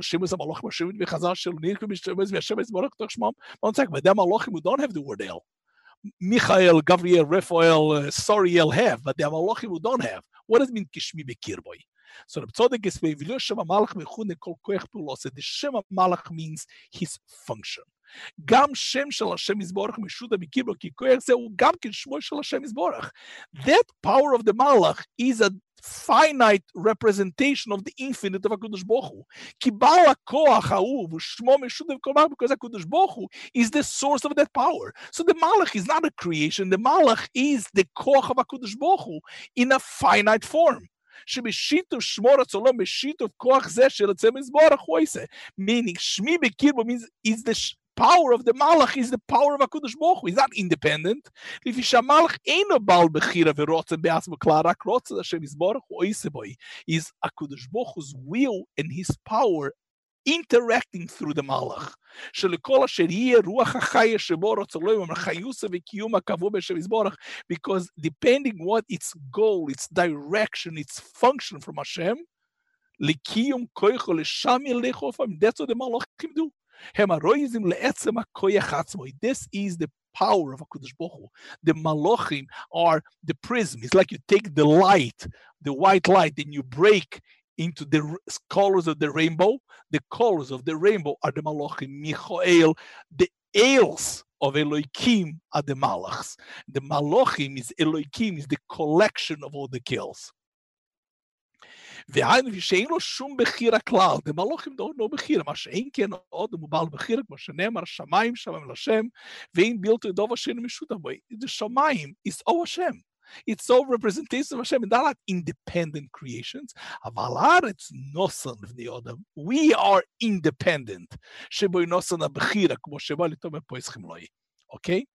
them malachim who don't have the word El. Michael, Gabriel, Raphael, Soriel have, but the malachim who don't have. What does it mean Kishmi Bekirboy? So the Tzadok is the Shem Malach means his function. Gam Shem Shel Hashem Yisborach Meshuta Bekirbo Ki Koach Zeu Gam Ken Shmo Shel Hashem Yisborach. That power of the Malach is a finite representation of the infinite of HaKadosh Baruch Hu. Ki Ba'al HaKoach Ha'u V'Shmo Meshuta V'Kol because HaKadosh Baruch Hu is the source of that power. So the Malach is not a creation. The Malach is the Koach of HaKadosh Baruch Hu in a finite form. שבשיתוף שמור הצלום, בשיתוף כוח זה של עצם יזבורך הוא עושה. Meaning, שמי בקרבו means is the power of the malach is the power of HaKadosh Baruch Hu. He's not independent. לפי שהמלך אינו בעל בחירה ורוצן בעצמו כלל, רק רוצן השם יזבורך הוא עושה בו. Is HaKadosh Baruch Hu's will and his power interacting through the malach. שלכל אשר יהיה רוח החיה שבו רוצה לו, חיוסה וקיום הקבוע בשם יזבורך, because depending what its goal, its direction, its function from Hashem, לקיום כוחו לשם ילכו לפעמים. That's what the malachim do. הם הרויזים לעצם הכוח עצמו. This is the power of HaKadosh Baruch Hu. The malachim are the prism. It's like you take the light, the white light, and you break into the colors of the rainbow. The colors of the rainbow are the malachim. Michael, the Els of Elohim are the malachs. The malachim is Elohim, is the collection of all the kills. והיינו שאין לו שום בחירה כלל, the malachim don't know בחירה, מה שאין כן עוד הוא בעל בחירה, כמו שנאמר, שמיים שמיים לשם, ואין בלתו ידוב השם משותף בו. The שמיים is all Hashem. It's all representations of Hashem, and they're not independent creations. אבל הארץ נוסן לבני אדם. We are independent. שבו נוסן הבחירה, כמו שבא לתומר פה ישכים לוי. Okay?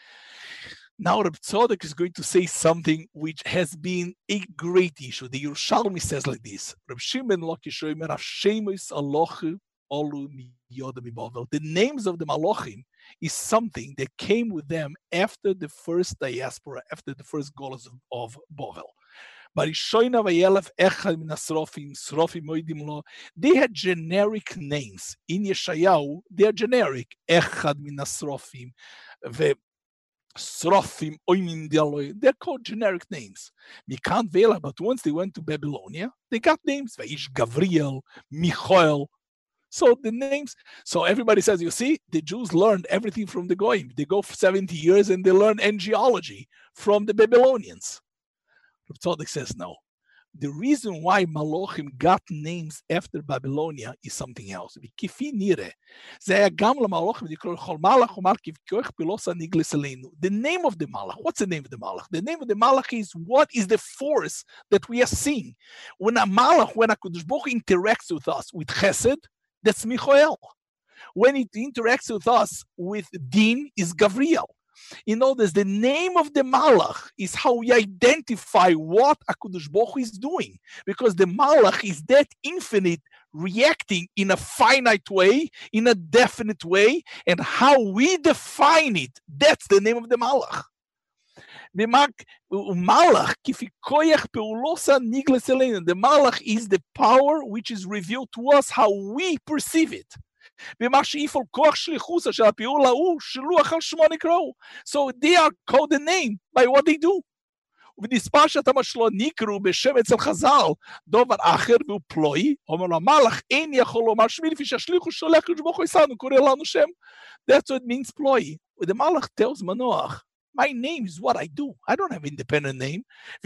Now Reb Tzadok is going to say something which has been a great issue. The Yerushalmi says like this: Reb Shimon Lakish Omer Hashemos Alochu Olu Miyoda Mibovel. The names of the Malachim is something that came with them after the first diaspora, after the first goals of Bovel. Barishoina vayelef echad min asrofim, srofim moidim lo. They had generic names. In Yeshayahu, they are generic. Echad min asrofim, Srofim, Oimin Dialoi, they're called generic names. Mikan Vela, but once they went to Babylonia, they got names. Vaish Gavriel, Michael. So the names, so everybody says, you see, the Jews learned everything from the Goyim. They go for 70 years and they learn angiology from the Babylonians. Rav Tzadok says no. The reason why Malachim got names after Babylonia is something else. The name of the Malach, what's the name of the Malach? The name of the Malach is what is the force that we are seeing. When a Malach, when a Kodesh Baruch interacts with us with Chesed, that's Michael. When it interacts with us with Din, is Gavriel. You know, there's the name of the Malach is how we identify what HaKadosh Baruch Hu is doing. Because the Malach is that infinite reacting in a finite way, in a definite way, and how we define it, that's the name of the Malach. The Malach is the power which is revealed to us how we perceive it. So they are called the name by what they do. That's what it means ploy. The Malach tells Manoach, my name is what I do. I don't have independent name.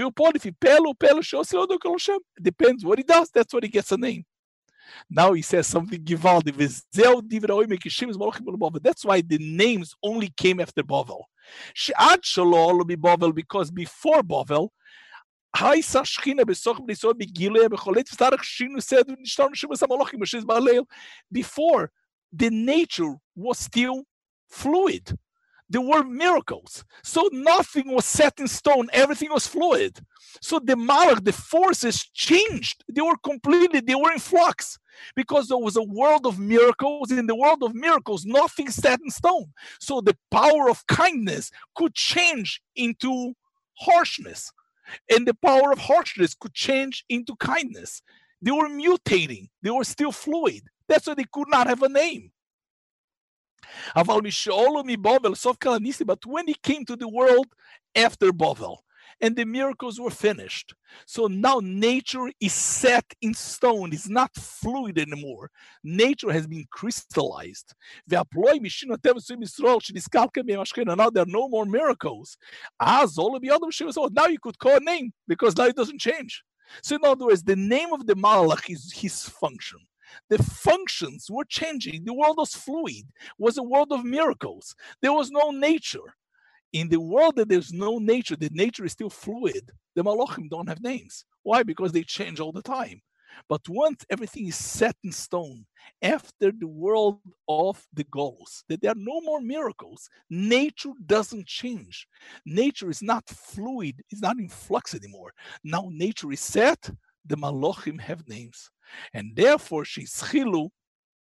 Depends what he does, that's what he gets a name. Now he says something givaldi. That's why the names only came after Bovel. Because before Bovel, before, the nature was still fluid. There were miracles. So nothing was set in stone. Everything was fluid. So the Malach, the forces changed. They were in flux. Because there was a world of miracles. In the world of miracles, nothing set in stone. So the power of kindness could change into harshness. And the power of harshness could change into kindness. They were mutating. They were still fluid. That's why they could not have a name. But when he came to the world after Bovel, and the miracles were finished, so now nature is set in stone, it's not fluid anymore. Nature has been crystallized. Now there are no more miracles. Now you could call a name, because now it doesn't change. So in other words, the name of the Malach is his function. The functions were changing. The world was fluid. It was a world of miracles. There was no nature. In the world that there's no nature, the nature is still fluid. The Malachim don't have names. Why? Because they change all the time. But once everything is set in stone, after the world of the goals, that there are no more miracles, nature doesn't change. Nature is not fluid. It's not in flux anymore. Now nature is set. The Malachim have names. And therefore, Shizchilu,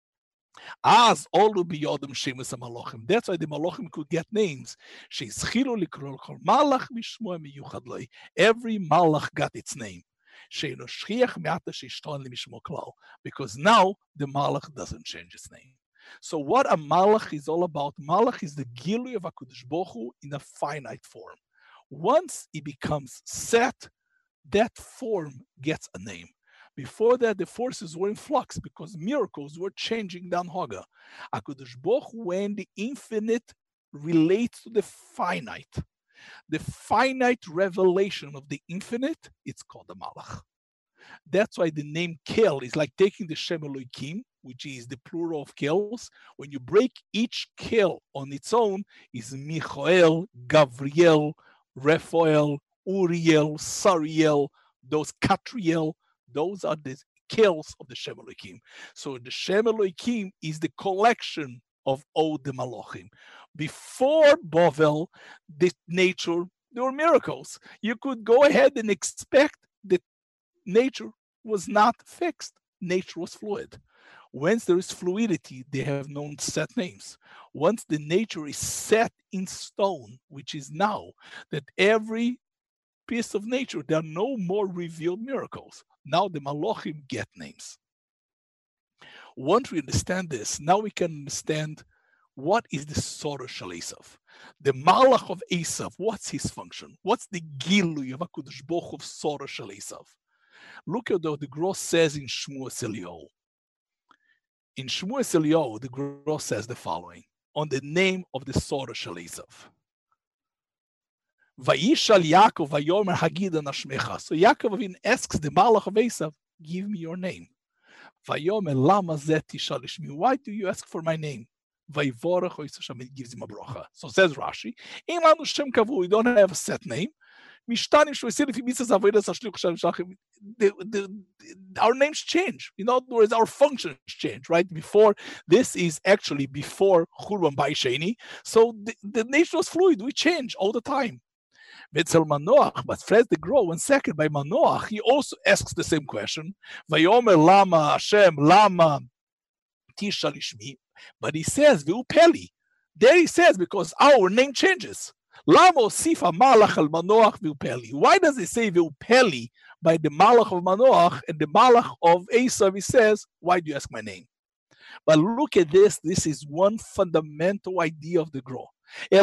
as all be Yodam Shemus Malachim. That's why the Malachim could get names. Shizchilu likrol kol Malach mishmo miyuchad loi. Every Malach got its name. Sheino shchiach me'ata shishton limishmo klal. Because now the Malach doesn't change its name. So what a Malach is all about? Malach is the Gilui of HaKadosh Baruch Hu in a finite form. Once it becomes set, that form gets a name. Before that, the forces were in flux because miracles were changing down Haga. HaKadosh Baruch Hu, when the infinite relates to the finite revelation of the infinite, it's called the Malach. That's why the name Kel is like taking the Shem Elohim, which is the plural of Kels. When you break each Kel on its own, is Michael, Gavriel, Raphael, Uriel, Sariel, those Katriel, those are the Kels of the Shem Elohim. So the Shem Elohim is the collection of all the Malachim. Before Bovel, the nature, there were miracles. You could go ahead and expect that nature was not fixed. Nature was fluid. Once there is fluidity, they have no set names. Once the nature is set in stone, which is now, that every piece of nature. There are no more revealed miracles. Now the Malachim get names. Once we understand this, now we can understand what is the Sora Shel Esav. The Malach of Esav, what's his function? What's the Gilui of HaKadosh Baruch Hu of Sora Shel Esav? Look at what the Gross says in Shmuas Eliyahu. In Shmuas Eliyahu, the Gross says the following, on the name of the Sora Shel Esav. Vayishal Yaakov vayomer hagida nashmecha. So Yaakov Avinu asks the Malach of Esav, give me your name. Vayomer lama zeh tishal lishmi. Why do you ask for my name? Vayvorach Oisei Hashem, it gives him a bracha. So says Rashi, in lanu shem kavu, we don't have a set name. Our names change. In other words, our functions change, right? Before, this is actually before Churban Bayis Sheni. So the nation was fluid. We change all the time. But Fred the Grow, 1 second, by Manoach, he also asks the same question. Vayomer lama Hashem, lama tisha lishmi. But he says, V'upeli. There he says, because our name changes. Lama osifa malach al Manoach v'upeli. Why does it say v'upeli by the malach of Manoach and the malach of Esav? He says, why do you ask my name? But look at this. This is one fundamental idea of the Grow. A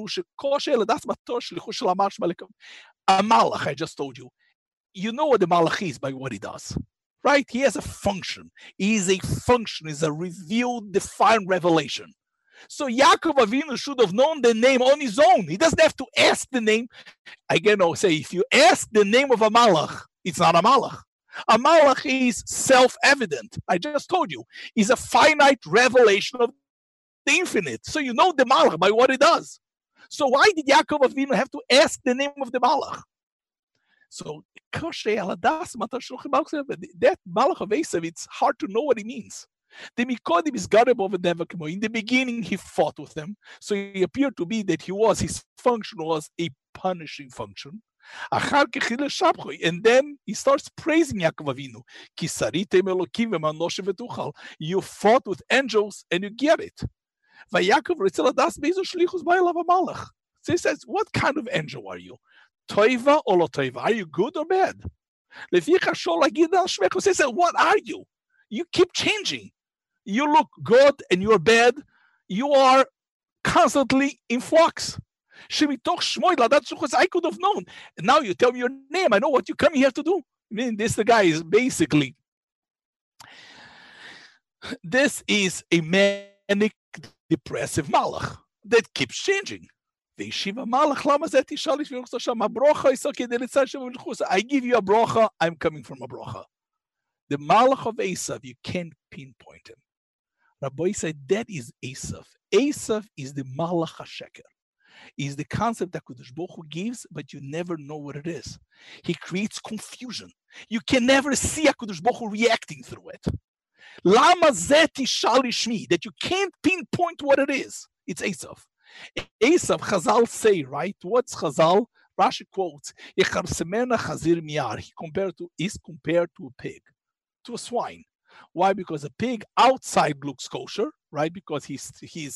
malach, I just told you. You know what the malach is by what he does, right? He has a function. He is a function, is a revealed, defined revelation. So Yaakov Avinu should have known the name on his own. He doesn't have to ask the name. Again, I'll say, if you ask the name of a malach, it's not a malach. A malach is self-evident. I just told you. It's a finite revelation of the infinite. So you know the malach by what it does. So why did Yaakov Avinu have to ask the name of the malach? So that malach of Esav, it's hard to know what it means. The Mikodim is Gareb over Devakimo. In the beginning, he fought with them. So he appeared to be that his function was a punishing function. And then he starts praising Yaakov Avinu. You fought with angels and you get it. So he says, what kind of angel are you? Toiva or lo toiva? Are you good or bad? He says, what are you? You keep changing. You look good and you're bad. You are constantly in flux. I could have known. And now you tell me your name. I know what you come here to do. I mean, this guy is basically, this is a manic, depressive malach that keeps changing. I give you a brocha, I'm coming from a brocha. The malach of Esav, you can't pinpoint him. Rabbi said that is Esav. Esav is the malach HaSheker. Is the concept that Kadosh Baruch Hu gives, but you never know what it is. He creates confusion. You can never see HaKadosh Baruch Hu reacting through it. Lama zeti shalishmi, that you can't pinpoint what it is. It's Esav. Esav, Chazal say, right? What's Chazal? Rashi quotes, he compared to a pig, to a swine. Why? Because a pig outside looks kosher, right? Because he's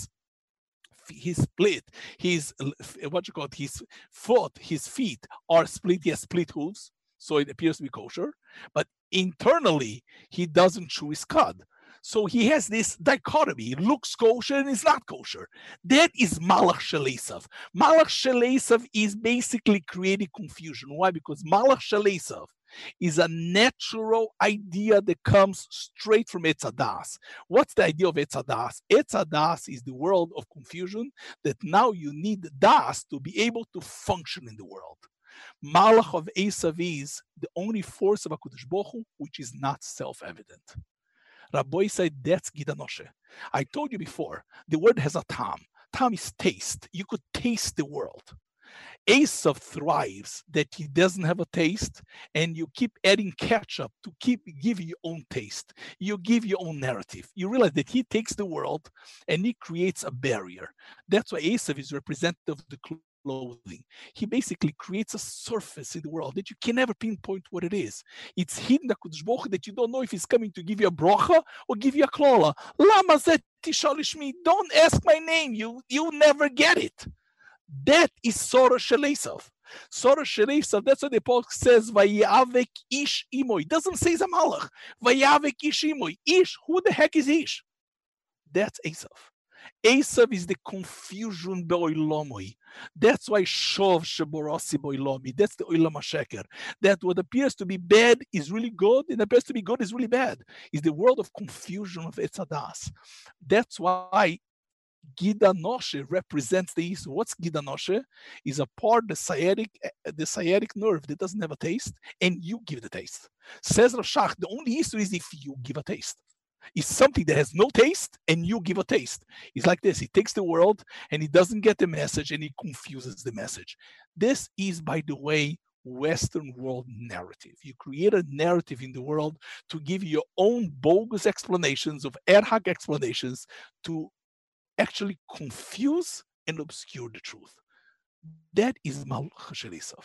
split, his foot, his feet are split, he has split hooves, so it appears to be kosher, but internally he doesn't chew his cud. So he has this dichotomy. He looks kosher and is not kosher. That is Malach Shel Esav. Malach Shel Esav is basically creating confusion. Why? Because Malach Shel Esav is a natural idea that comes straight from Etz Hadas. What's the idea of Etz Hadas? Etz Hadas is the world of confusion that now you need Das to be able to function in the world. Malach of Esav is the only force of HaKadosh Baruch Hu which is not self-evident. Rabbi said that's Gidanoshe. I told you before, the word has a tam. Tam is taste. You could taste the world. Esav thrives that he doesn't have a taste, and you keep adding ketchup to keep giving your own taste. You give your own narrative. You realize that he takes the world and he creates a barrier. That's why Esav is representative of the clothing. He basically creates a surface in the world that you can never pinpoint what it is. It's hidden HaKadosh Baruch Hu that you don't know if he's coming to give you a bracha or give you a klola. Lama zeh tishal lishmi. Don't ask my name. You never get it. That is Sora Shel Esav. Sora shel Esav, that's what the Apostle says, Vayavek ish imoy. It doesn't say he's a malach. Vayavek ish imoy. Ish, who the heck is Ish? That's Esav. Esav is the confusion be'oilomoi. That's why Shov sheborasi be'oilomi. That's the oilam hasheker. That what appears to be bad is really good, and appears to be good is really bad. It's the world of confusion of Etz Hadas. That's why Gida Noshe represents the Isur. What's Gida Noshe? Is a part, the sciatic nerve that doesn't have a taste, and you give the taste. Says Rav Shach, the only Isur is if you give a taste. It's something that has no taste, and you give a taste. It's like this. He takes the world, and he doesn't get the message, and he confuses the message. This is, by the way, Western world narrative. You create a narrative in the world to give your own bogus explanations of ad hoc explanations to actually confuse and obscure the truth. That is Malach shel Esav.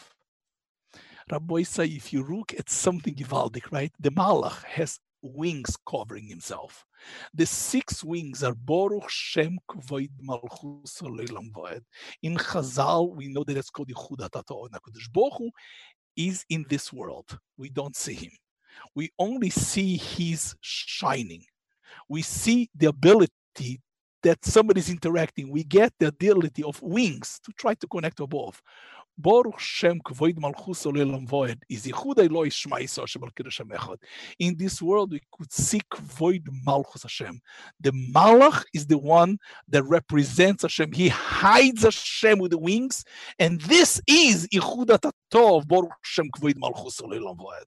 Rabbi say, if you look at something Givaldik, right? The Malach has wings covering himself. The 6 wings are Baruch Shem Kvoid Malchus Olam Vaed. In Chazal, we know that it's called Yichud HaTorah. HaKadosh Baruch Hu is in this world. We don't see him. We only see his shining. We see the ability that somebody's interacting. We get the ability of wings to try to connect above. Baruch Shem Kvoid Malchus Olam Vaed is Yichud Eloi Shema Yisrael Shebal Kiddush Echad. In this world, we could see Kvoid Malchus Hashem. The Malach is the one that represents Hashem. He hides Hashem with the wings, and this is Yichud HaTorah of Baruch Shem Kvoid Malchus Olam Vaed.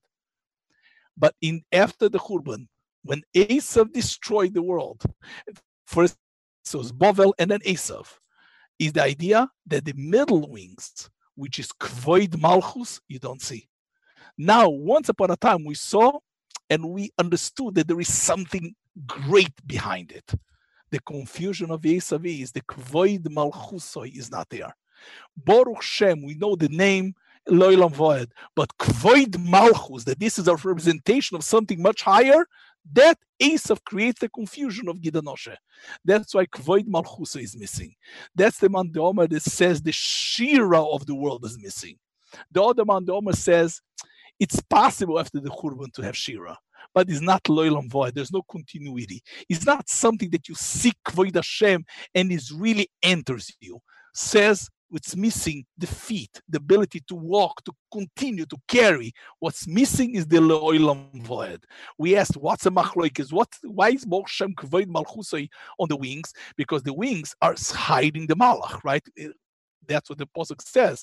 But after the Churban, when Esav destroyed the world, first it was Bovel and then Esav, is the idea that the middle wings, which is Kvoid Malchus, you don't see. Now, once upon a time, we saw and we understood that there is something great behind it. The confusion of Esav is the Kvoid Malchusoi is not there. Baruch Shem, we know the name Loilam Voed, but Kvoid Malchus, that this is a representation of something much higher, that Esav creates the confusion of Gida Noshe. That's why Kvoid Malchus is missing. That's the Man De'omer that says the Shira of the world is missing. The other Man De'omer says it's possible after the Churban to have Shira, but it's not Loilam Voed. There's no continuity. It's not something that you seek Kvoid Hashem and it really enters you. Says it's missing the feet, the ability to walk, to continue, to carry. What's missing is the Loilam Voed. We asked, what's a machloikes? Why is Baruch Shem Kvoid Malchusoi on the wings? Because the wings are hiding the Malach, right? That's what the Pasuk says.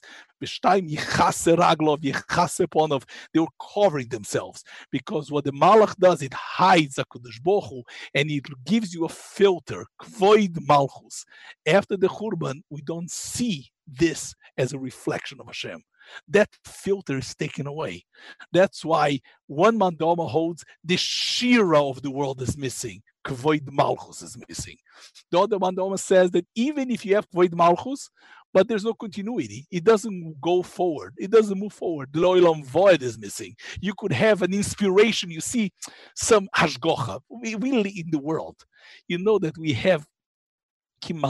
They were covering themselves. Because what the Malach does, it hides HaKadosh Baruch Hu, and it gives you a filter, Kvoid Malchus. After the Churban, we don't see this as a reflection of Hashem. That filter is taken away. That's why one Man De'omer holds the Shira of the world is missing. Kvoid Malchus is missing. The other Man De'omer says that even if you have Kvoid Malchus, but there's no continuity, it doesn't go forward. It doesn't move forward. The Loilam Voed is missing. You could have an inspiration. You see some hashgocha. We live in the world. You know that we have we have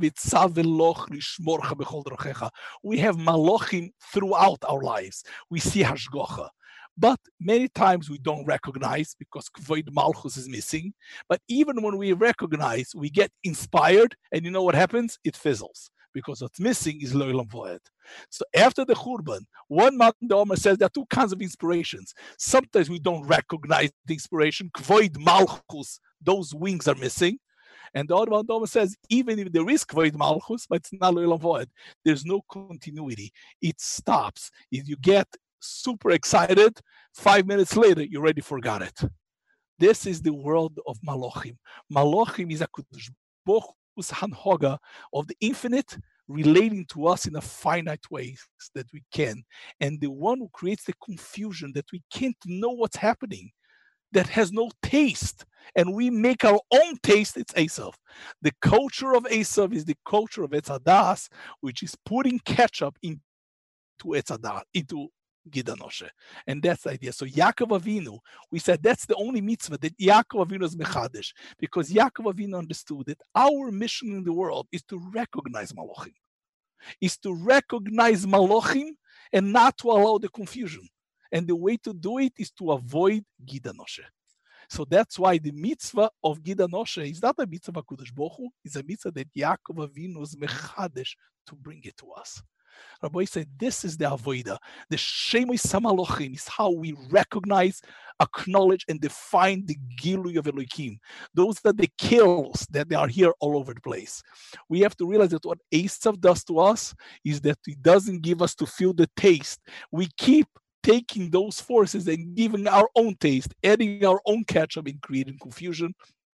malochim throughout our lives. We see hashgocha. But many times we don't recognize because Kvoid Malchus is missing. But even when we recognize, we get inspired, and you know what happens? It fizzles. Because what's missing is Loilam Voed. So after the Churban, one Man De'omer says there are 2 kinds of inspirations. Sometimes we don't recognize the inspiration. Kvoid Malchus, those wings are missing. And the other Man De'omer says, even if there is Kvoid Malchus, but it's not Loilam Voed, there's no continuity. It stops. If you get super excited, 5 minutes later, you already forgot it. This is the world of Malochim. Malochim is HaKadosh Baruch Hu's Hanhoga of the infinite relating to us in a finite way that we can. And the one who creates the confusion that we can't know what's happening, that has no taste, and we make our own taste, it's Esav. The culture of Esav is the culture of Etz Hadas, which is putting ketchup into Etz Hadas, into Gida Noshe. And that's the idea. So Yaakov Avinu, we said that's the only mitzvah that Yaakov Avinu is mechadesh, because Yaakov Avinu understood that our mission in the world is to recognize Malochim. is to recognize Malachim and not to allow the confusion. And the way to do it is to avoid Gid HaNoshe. So that's why the mitzvah of Gid HaNoshe is not a mitzvah of HaKadosh Baruch Hu, it's a mitzvah that Yaakov Avinu was mechadesh to bring it to us. Rabbi said, this is the avoida. The Shemois HaMalachim is how we recognize, acknowledge, and define the Gilui of Elohim. Those are the kills that they are here all over the place. We have to realize that what Esav does to us is that he doesn't give us to feel the taste. We keep taking those forces and giving our own taste, adding our own ketchup and creating confusion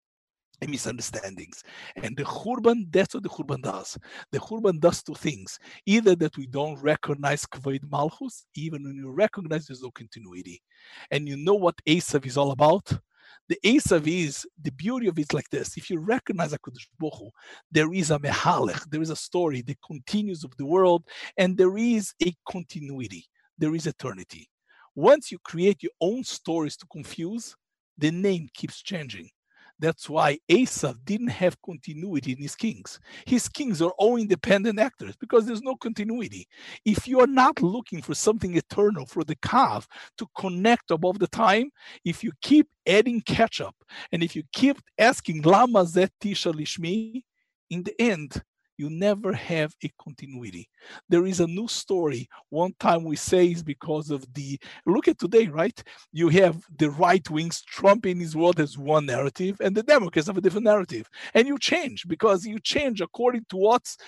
and misunderstandings. And the Churban, that's what the Churban does. The Churban does two things. Either that we don't recognize Kavod Malchus, even when you recognize there's no continuity. And you know what Esav is all about? The Esav is, the beauty of it's like this. If you recognize HaKadosh Baruch Hu, there is a mehalech, there is a story, the continues of the world, and there is a continuity. There is eternity. Once you create your own stories to confuse, the name keeps changing. That's why Esav didn't have continuity in his kings. His kings are all independent actors because there's no continuity. If you are not looking for something eternal, for the Kav to connect above the time, if you keep adding ketchup, and if you keep asking, Lama zet tisha lishmi, in the end, you never have a continuity. There is a new story. One time we say is because of look at today, right? You have the right wings, Trump in his world has one narrative, and the Democrats have a different narrative. And you change because you change according to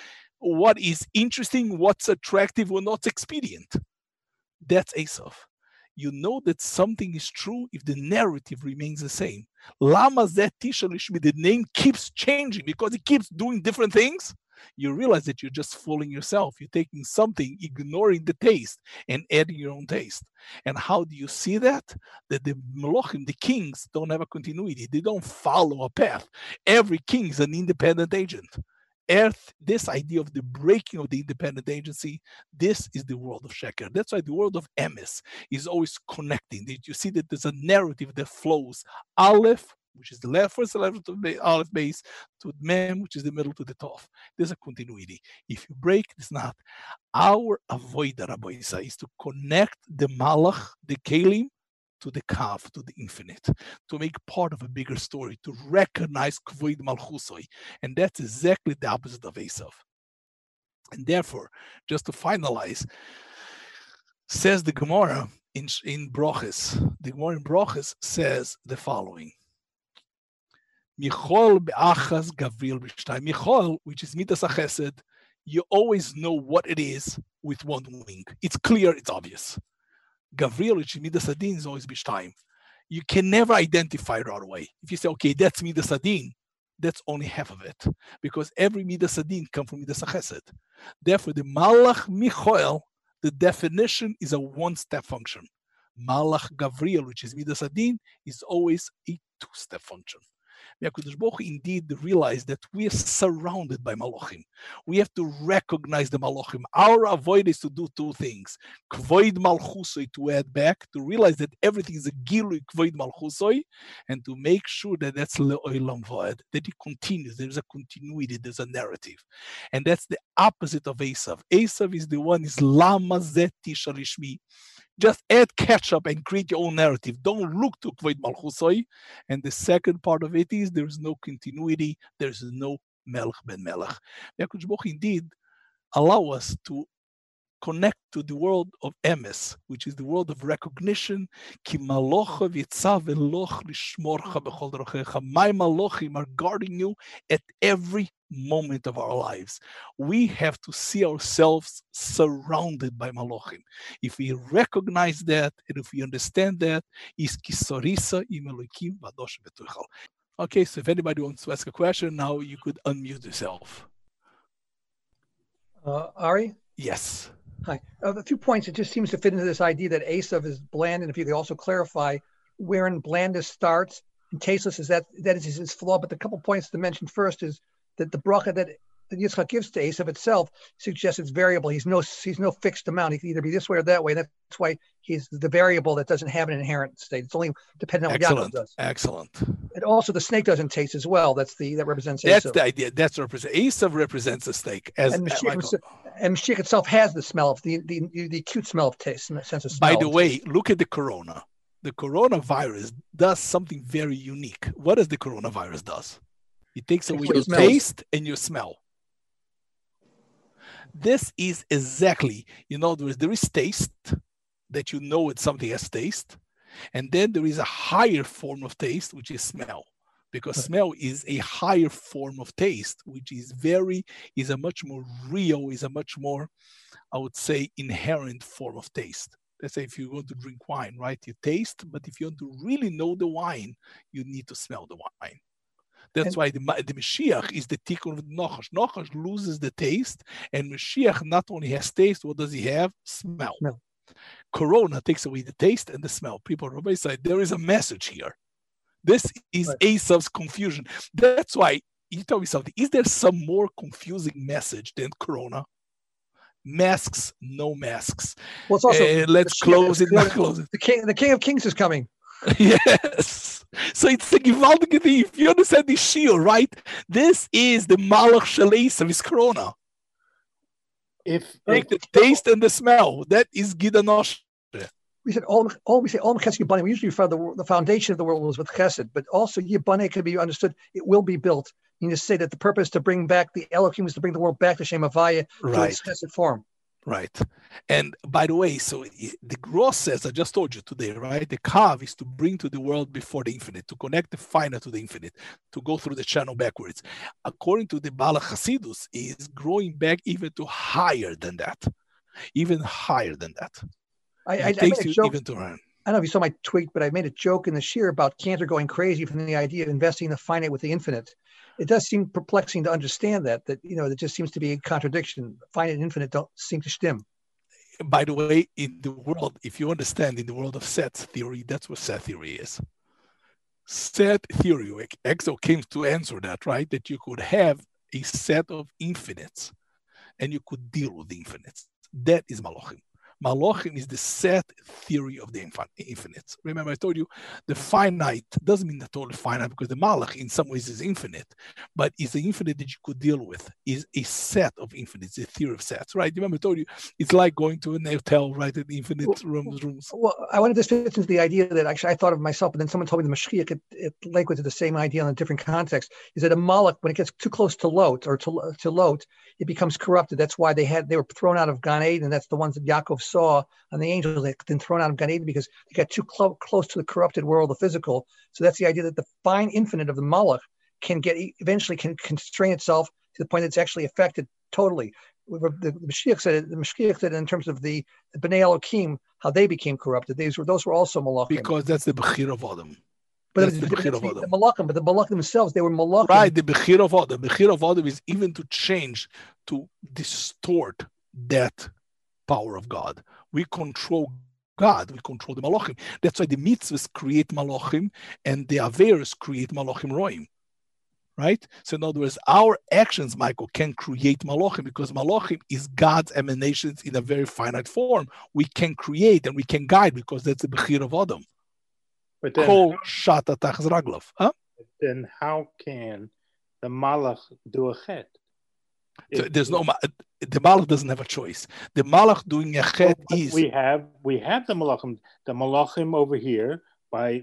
what is interesting, what's attractive, or not expedient. That's Esav. You know that something is true if the narrative remains the same. Lama zet tisha lishmi, the name keeps changing because it keeps doing different things. You realize that you're just fooling yourself. You're taking something, ignoring the taste, and adding your own taste. And how do you see that? That the Melochim, the kings, don't have a continuity. They don't follow a path. Every king is an independent agent. This idea of the breaking of the independent agency, this is the world of Sheker. That's why the world of Emes is always connecting. You see that there's a narrative that flows. Aleph, which is the first level of the Aleph base, to Mem, which is the middle to the Tov. There's a continuity. If you break, it's not. Our avoida, Rabbi Isa, is to connect the Malach, the Kelim, to the Kav, to the infinite, to make part of a bigger story, to recognize Kvoid Malchusoi. And that's exactly the opposite of Esav. And therefore, just to finalize, says the Gemara in Broches, the Gemara in Broches says the following. Michol be'achas Gavriel b'shtayim. Michol, which is Midas HaChesed, you always know what it is with one wing. It's clear, it's obvious. Gavriel, which is Midas Hadin, is always b'shtayim. You can never identify right away. If you say, okay, that's Midas Hadin, that's only half of it. Because every Midas Hadin comes from Midas HaChesed. Therefore, the Malach Michoel, the definition is a one-step function. Malach Gavriel, which is Midas Hadin, is always a two-step function. HaKadosh Baruch Hu indeed realized that we are surrounded by Malachim. We have to recognize the Malachim. Our avoid is to do two things. Kvoid Malchusoi, to add back, to realize that everything is a Gilui Kvoid Malchusoi, and to make sure that that's Le'olam Voed, that it continues. There's a continuity, there's a narrative. And that's the opposite of Esav. Esav is the one, is Lama Zet Tisha Lishmi. Just add ketchup and create your own narrative. Don't look to Kvoid Malchusoi. And the second part of it is there is no continuity. There is no Melech ben Melech. HaKadosh Baruch Hu indeed allow us to connect to the world of Emes, which is the world of recognition. Ki malocha v'yitzav eloch lishmorcha b'chol derochecha. My malochim are guarding you at every moment of our lives. We have to see ourselves surrounded by malochim. If we recognize that, and if we understand that, is kisorisa im Elokim v'adosh v'tuchal. Okay, so if anybody wants to ask a question, now you could unmute yourself. Ari? Yes. Hi. A few points. It just seems to fit into this idea that Esav is bland, and if you could also clarify wherein blandness starts and tasteless is that is his flaw. But the couple points to mention first is that the bracha that Yitzchak gives to Esav itself suggests it's variable. He's no fixed amount. He can either be this way or that way. And that's why he's the variable that doesn't have an inherent state. It's only dependent on what Yaakov does. Excellent. And also the snake doesn't taste as well. That represents Esav. That's the idea. Esav represents the snake. And Mashiach itself has the smell of the acute smell of taste, sense of smell. By the way, look at the corona. The coronavirus does something very unique. What does the coronavirus does? It takes away your taste and your smell. This is exactly, there is taste, that something has taste. And then there is a higher form of taste, which is smell. Because smell is a higher form of taste, which is a much more real, is a much more, I would say, inherent form of taste. Let's say if you want to drink wine, right? You taste, but if you want to really know the wine, you need to smell the wine. That's why the Mashiach is the tikkun of Nachash. Nachash loses the taste, and Mashiach not only has taste, what does he have? Smell. Corona takes away the taste and the smell. People on Rabbi side, there is a message here. This is Esav's confusion. That's why, you tell me something, is there some more confusing message than Corona? Masks, no masks. Well, it's also let's close it, not close it. The King of Kings is coming. Yes. So it's a gewaltige thing. If you understand the shiur, right? This is the Malach Shel Esav, is Corona. Take the taste and the smell. That is Gidanosh. We said all Chesed Yibane. We usually refer to the foundation of the world was with Chesed, but also Yibane can be understood. It will be built. You just say that the purpose to bring back the Elohim is to bring the world back to Shem Havaya to its Chesed form. Right. And by the way, so the Gross says, I just told you today, right? The Kav is to bring to the world before the infinite, to connect the finite to the infinite, to go through the channel backwards. According to the Bala Hasidus, is growing back even to higher than that. Even higher than that. It takes you even to run. I don't know if you saw my tweet, but I made a joke in the shiur about Cantor going crazy from the idea of investing the finite with the infinite. It does seem perplexing to understand that it just seems to be a contradiction. Finite and infinite don't seem to stem. By the way, in the world, if you understand, in the world of set theory, that's what set theory is. Set theory, Exo came to answer that, right? That you could have a set of infinites and you could deal with the infinites. That is Malachim. Malachim is the set theory of the infinite. Remember, I told you the finite doesn't mean the totally finite, because the Malach in some ways is infinite, but is the infinite that you could deal with, is a set of infinites, a theory of sets, right? Remember, I told you it's like going to an hotel, right? An infinite rooms. Well, I wanted to fit into the idea that actually I thought of myself, but then someone told me the Mashiach, it linked to the same idea in a different context, is that a Malach, when it gets too close to Lot, or to Lot, it becomes corrupted. That's why they were thrown out of Gan Eden. That's the ones that Yaakov saw on the angels. They've been thrown out of Gan Eden because they got too close to the corrupted world, the physical. So that's the idea that the fine infinite of the Malach eventually can constrain itself to the point that it's actually affected totally. The Mashiach said it in terms of the Bnei Elohim, how they became corrupted. Those were also Malachim. Because that's the Bechir of Adam. But the Malachim themselves, they were Malachim. Right, the Bechir of Adam. The Bechir of Adam is even to change, to distort that power of God. We control God, we control the Malachim. That's why the mitzvahs create Malachim and the Averos create Malachim Roim. Right? So in other words, our actions, Michael, can create Malachim, because Malachim is God's emanations in a very finite form. We can create and we can guide, because that's the Bechir of Adam. But then how can the Malach do a chet? There's no, the Malach doesn't have a choice. The Malach doing a chet is... We have the Malachim over here by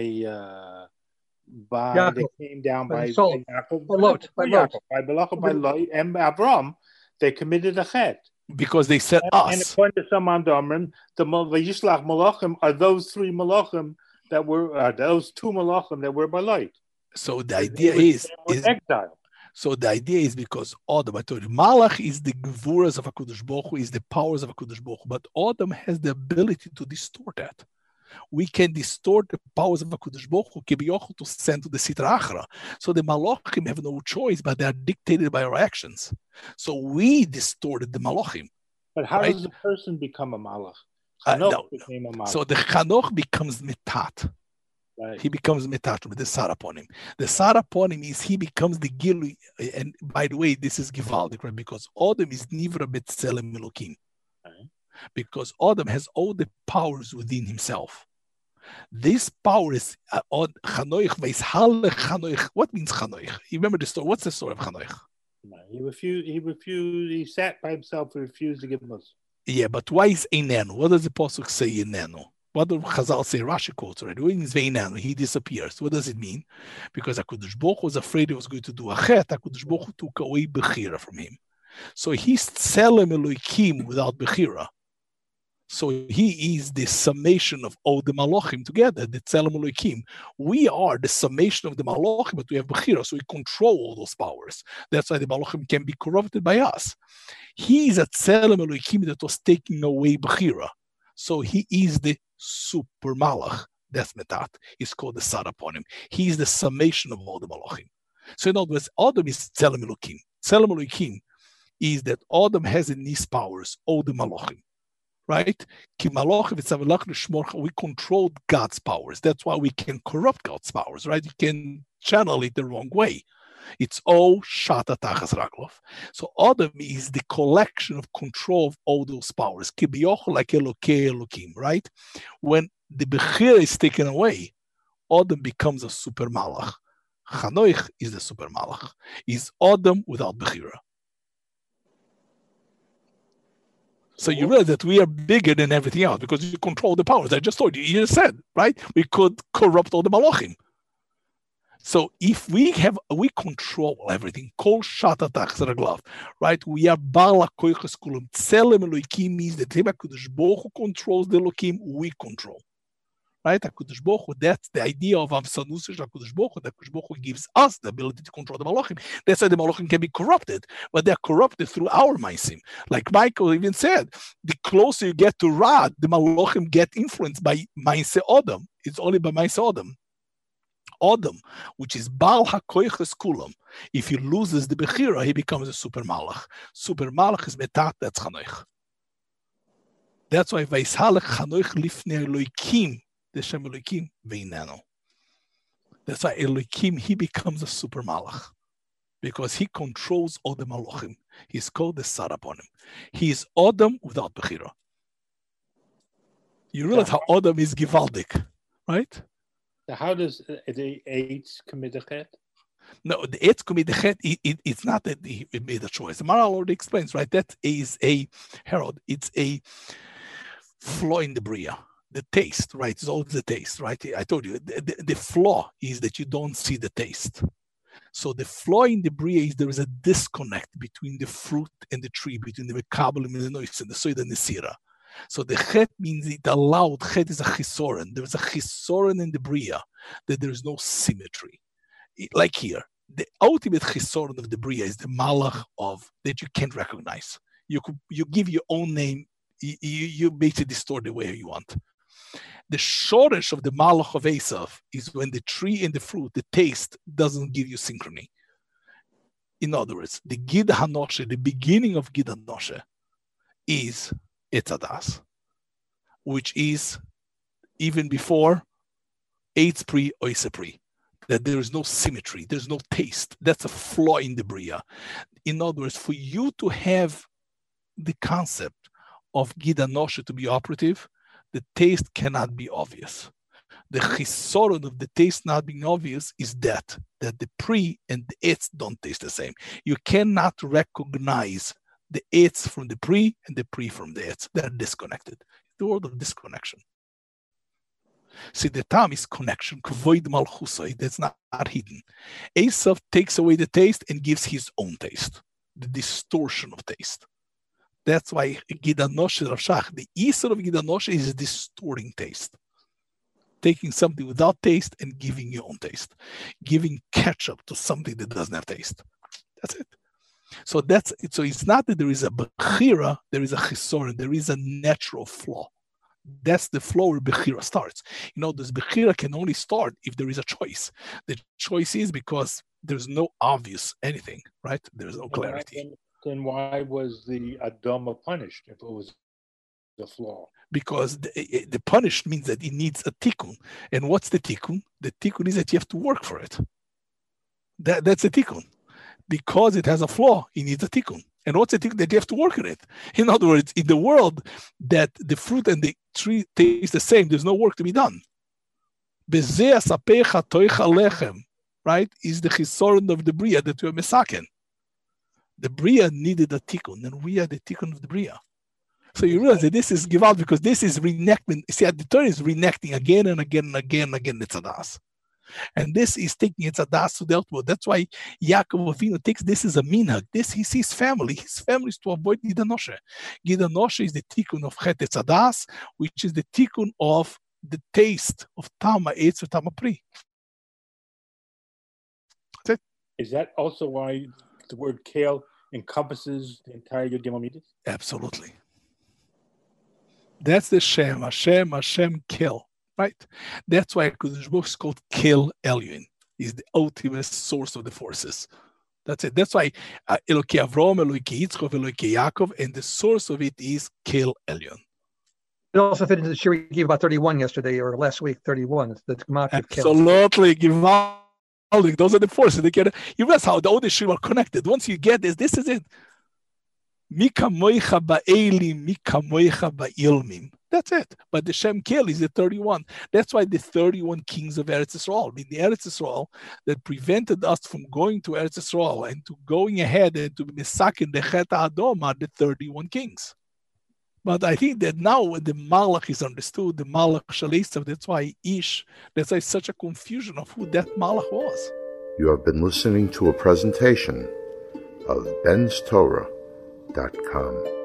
they came down by Yaakov, by Lot, and Avram. They committed a chet. Because they said us. And according to some Andomrim, the Yishlach Malachim are those three Malachim that were those two Malachim that were by light. So the idea is exile. So the idea is because Adam, I told you, Malach is the Gevuras of HaKadosh Baruch Hu, is the powers of HaKadosh Baruch Hu, but Adam has the ability to distort that. We can distort the powers of HaKadosh Baruch Hu to send to the Sitra Achra. So the Malachim have no choice, but they are dictated by our actions. So we distorted the Malachim. But how does a person become a Malach? No. Became a Malach. So the Chanoch becomes Mitat. He becomes metach with the saraponim. The saraponim is he becomes the gilui. And by the way, this is givaldik, right? Because Adam is nivra betzelem elokim. Because Adam has all the powers within himself. This power is chanoich veishal chanoich. What means chanoich? You remember the story? What's the story of chanoich? No, he refused. He sat by himself and refused to give us. Yeah, but why is einenu? What does the pasuk say einenu? What do Chazal say? Rashi quotes already. When is einenu? He disappears. What does it mean? Because HaKadosh Baruch Hu was afraid he was going to do a chet. HaKadosh Baruch Hu took away bechira from him. So he's tzelem elokim without bechira. So he is the summation of all the malachim together, the tzelem elokim. We are the summation of the malachim, but we have bechira, so we control all those powers. That's why the malachim can be corrupted by us. He is a tzelem elokim that was taking away bechira. So he is the super malach. That's metat. It's called the saraponim. He is the summation of all the malachim. So in other words, Adam is tzelem elokim. Tzelem elokim is that Adam has in these powers all the malachim. Right? We control God's powers. That's why we can corrupt God's powers, right? You can channel it the wrong way. It's all shata tachas raglov. So Adam is the collection of control of all those powers. Like Elokei Elokim, right? When the bechira is taken away, Adam becomes a super malach. Chanoich is the super malach. Is Adam without bechira. So you realize that we are bigger than everything else because you control the powers. I just told you, you just said, right? We could corrupt all the malachim. So if we control everything, kol shata tachas raglav, right? We are bala koiches kulam. Tzelem elokim means that HaKadosh Baruch Hu controls the elokim, we control. Right? HaKadosh Baruch Hu, that's the idea of Avsanus HaKadosh Baruch Hu. HaKadosh Baruch Hu gives us the ability to control the malachim. That's why the malachim can be corrupted, but they're corrupted through our maisim. Like Michael even said, the closer you get to Rad, the malachim get influenced by Maise Adam. It's only by Maise Adam. Adam, which is Baal HaKoiches Kulam. If he loses the Bechira, he becomes a super malach. Super malach is metat, that's Chanoich. That's why Vaishalech Chanoich Lifnei Elokim. The Shem Elokim veinenu. That's why Elokim, he becomes a super malach because he controls all the malachim. He's called the saraponim. He is Adam without bechira. You realize how Adam is givaldik, right? So how does the Eitz commit a chet? No, the Eitz commit the chet. It's not that he made a choice. The Maharal already explains, right? That is a herod. It's a flaw in the bria. The taste, right? It's always the taste, right? I told you, the flaw is that you don't see the taste. So the flaw in the bria is there is a disconnect between the fruit and the tree, between the mekabelim and the nois and the soid and the sira. So the chet means it allowed, chet is a chisoren. There is a chisoren in the bria, that there is no symmetry. Like here, the ultimate chisoren of the bria is the malach of, that you can't recognize. You give your own name, you basically distort the way you want. The shoresh of the malach of Esav is when the tree and the fruit, the taste, doesn't give you synchrony. In other words, the Gid HaNoshe, the beginning of Gid HaNoshe, is Etzadas, which is even before Eitz Pri Oise Pri, that there is no symmetry, there's no taste. That's a flaw in the Bria. In other words, for you to have the concept of Gid HaNoshe to be operative, the taste cannot be obvious. The chisoron of the taste not being obvious is that the pri and the etz don't taste the same. You cannot recognize the etz from the pri and the pri from the etz. They're disconnected. The word of disconnection. See, the tam is connection. Kvoid malchusai. That's not hidden. Esav takes away the taste and gives his own taste. The distortion of taste. That's why Gid HaNoshe Rashach, the Isser of Gid HaNoshe is distorting taste. Taking something without taste and giving your own taste. Giving ketchup to something that doesn't have taste. That's it. So that's it. So it's not that there is a bechira, there is a chisoren, there is a natural flaw. That's the flow where bechira starts. You know, this bechira can only start if there is a choice. The choice is because there's no obvious anything, right? There's no clarity. Then why was the Adama punished if it was the flaw? because the punished means that it needs a tikkun. And what's the tikkun? The tikkun is that you have to work for it. That's a tikkun. Because it has a flaw, it needs a tikkun. And what's the tikkun? That you have to work on it. In other words, in the world that the fruit and the tree taste the same, there's no work to be done. Right? Is the chisoron of the bria that we're mesaken. The bria needed a tikkun, and we are the tikkun of the bria. So you realize that this is gival because this is reenactment. See, the Torah is reenacting again and again and again and again the tzadas. And this is taking its adas to the outward. That's why Yaakov Avinu takes this as a minhag. This he sees family. His family is to avoid Gidanoshe. Gidanoshe is the tikkun of Chet Etzadas, which is the tikkun of the taste of Tama Eitz or Tama Pri. That's it. Is that also why the word kale encompasses the entire Yud Gimel Midas? Absolutely. That's the Shem. Hashem, Kel. Right? That's why Kodesh Baruch is called Kel Elyon. Is the ultimate source of the forces. That's it. That's why Elokei Avram, Elokei Yitzchak, Elokei Yaakov, and the source of it is Kel Elyon. It also fit into the shir we gave about 31 yesterday or last week, 31. It's the Gematria of Kel. Absolutely. Those are the forces. You realize how all the shir are connected. Once you get this is it. Mika moicha ba'elim, mika moicha ba'ilmim. That's it. But the Shem Kel is the 31. That's why the 31 kings of Eretz Yisrael, the Eretz Yisrael that prevented us from going to Eretz Yisrael and to going ahead and to be misakin the Chet Adom are the 31 kings. But I think that now when the Malach is understood, the Malach Shalisav, that's why that's why such a confusion of who that Malach was. You have been listening to a presentation of benstorah.com.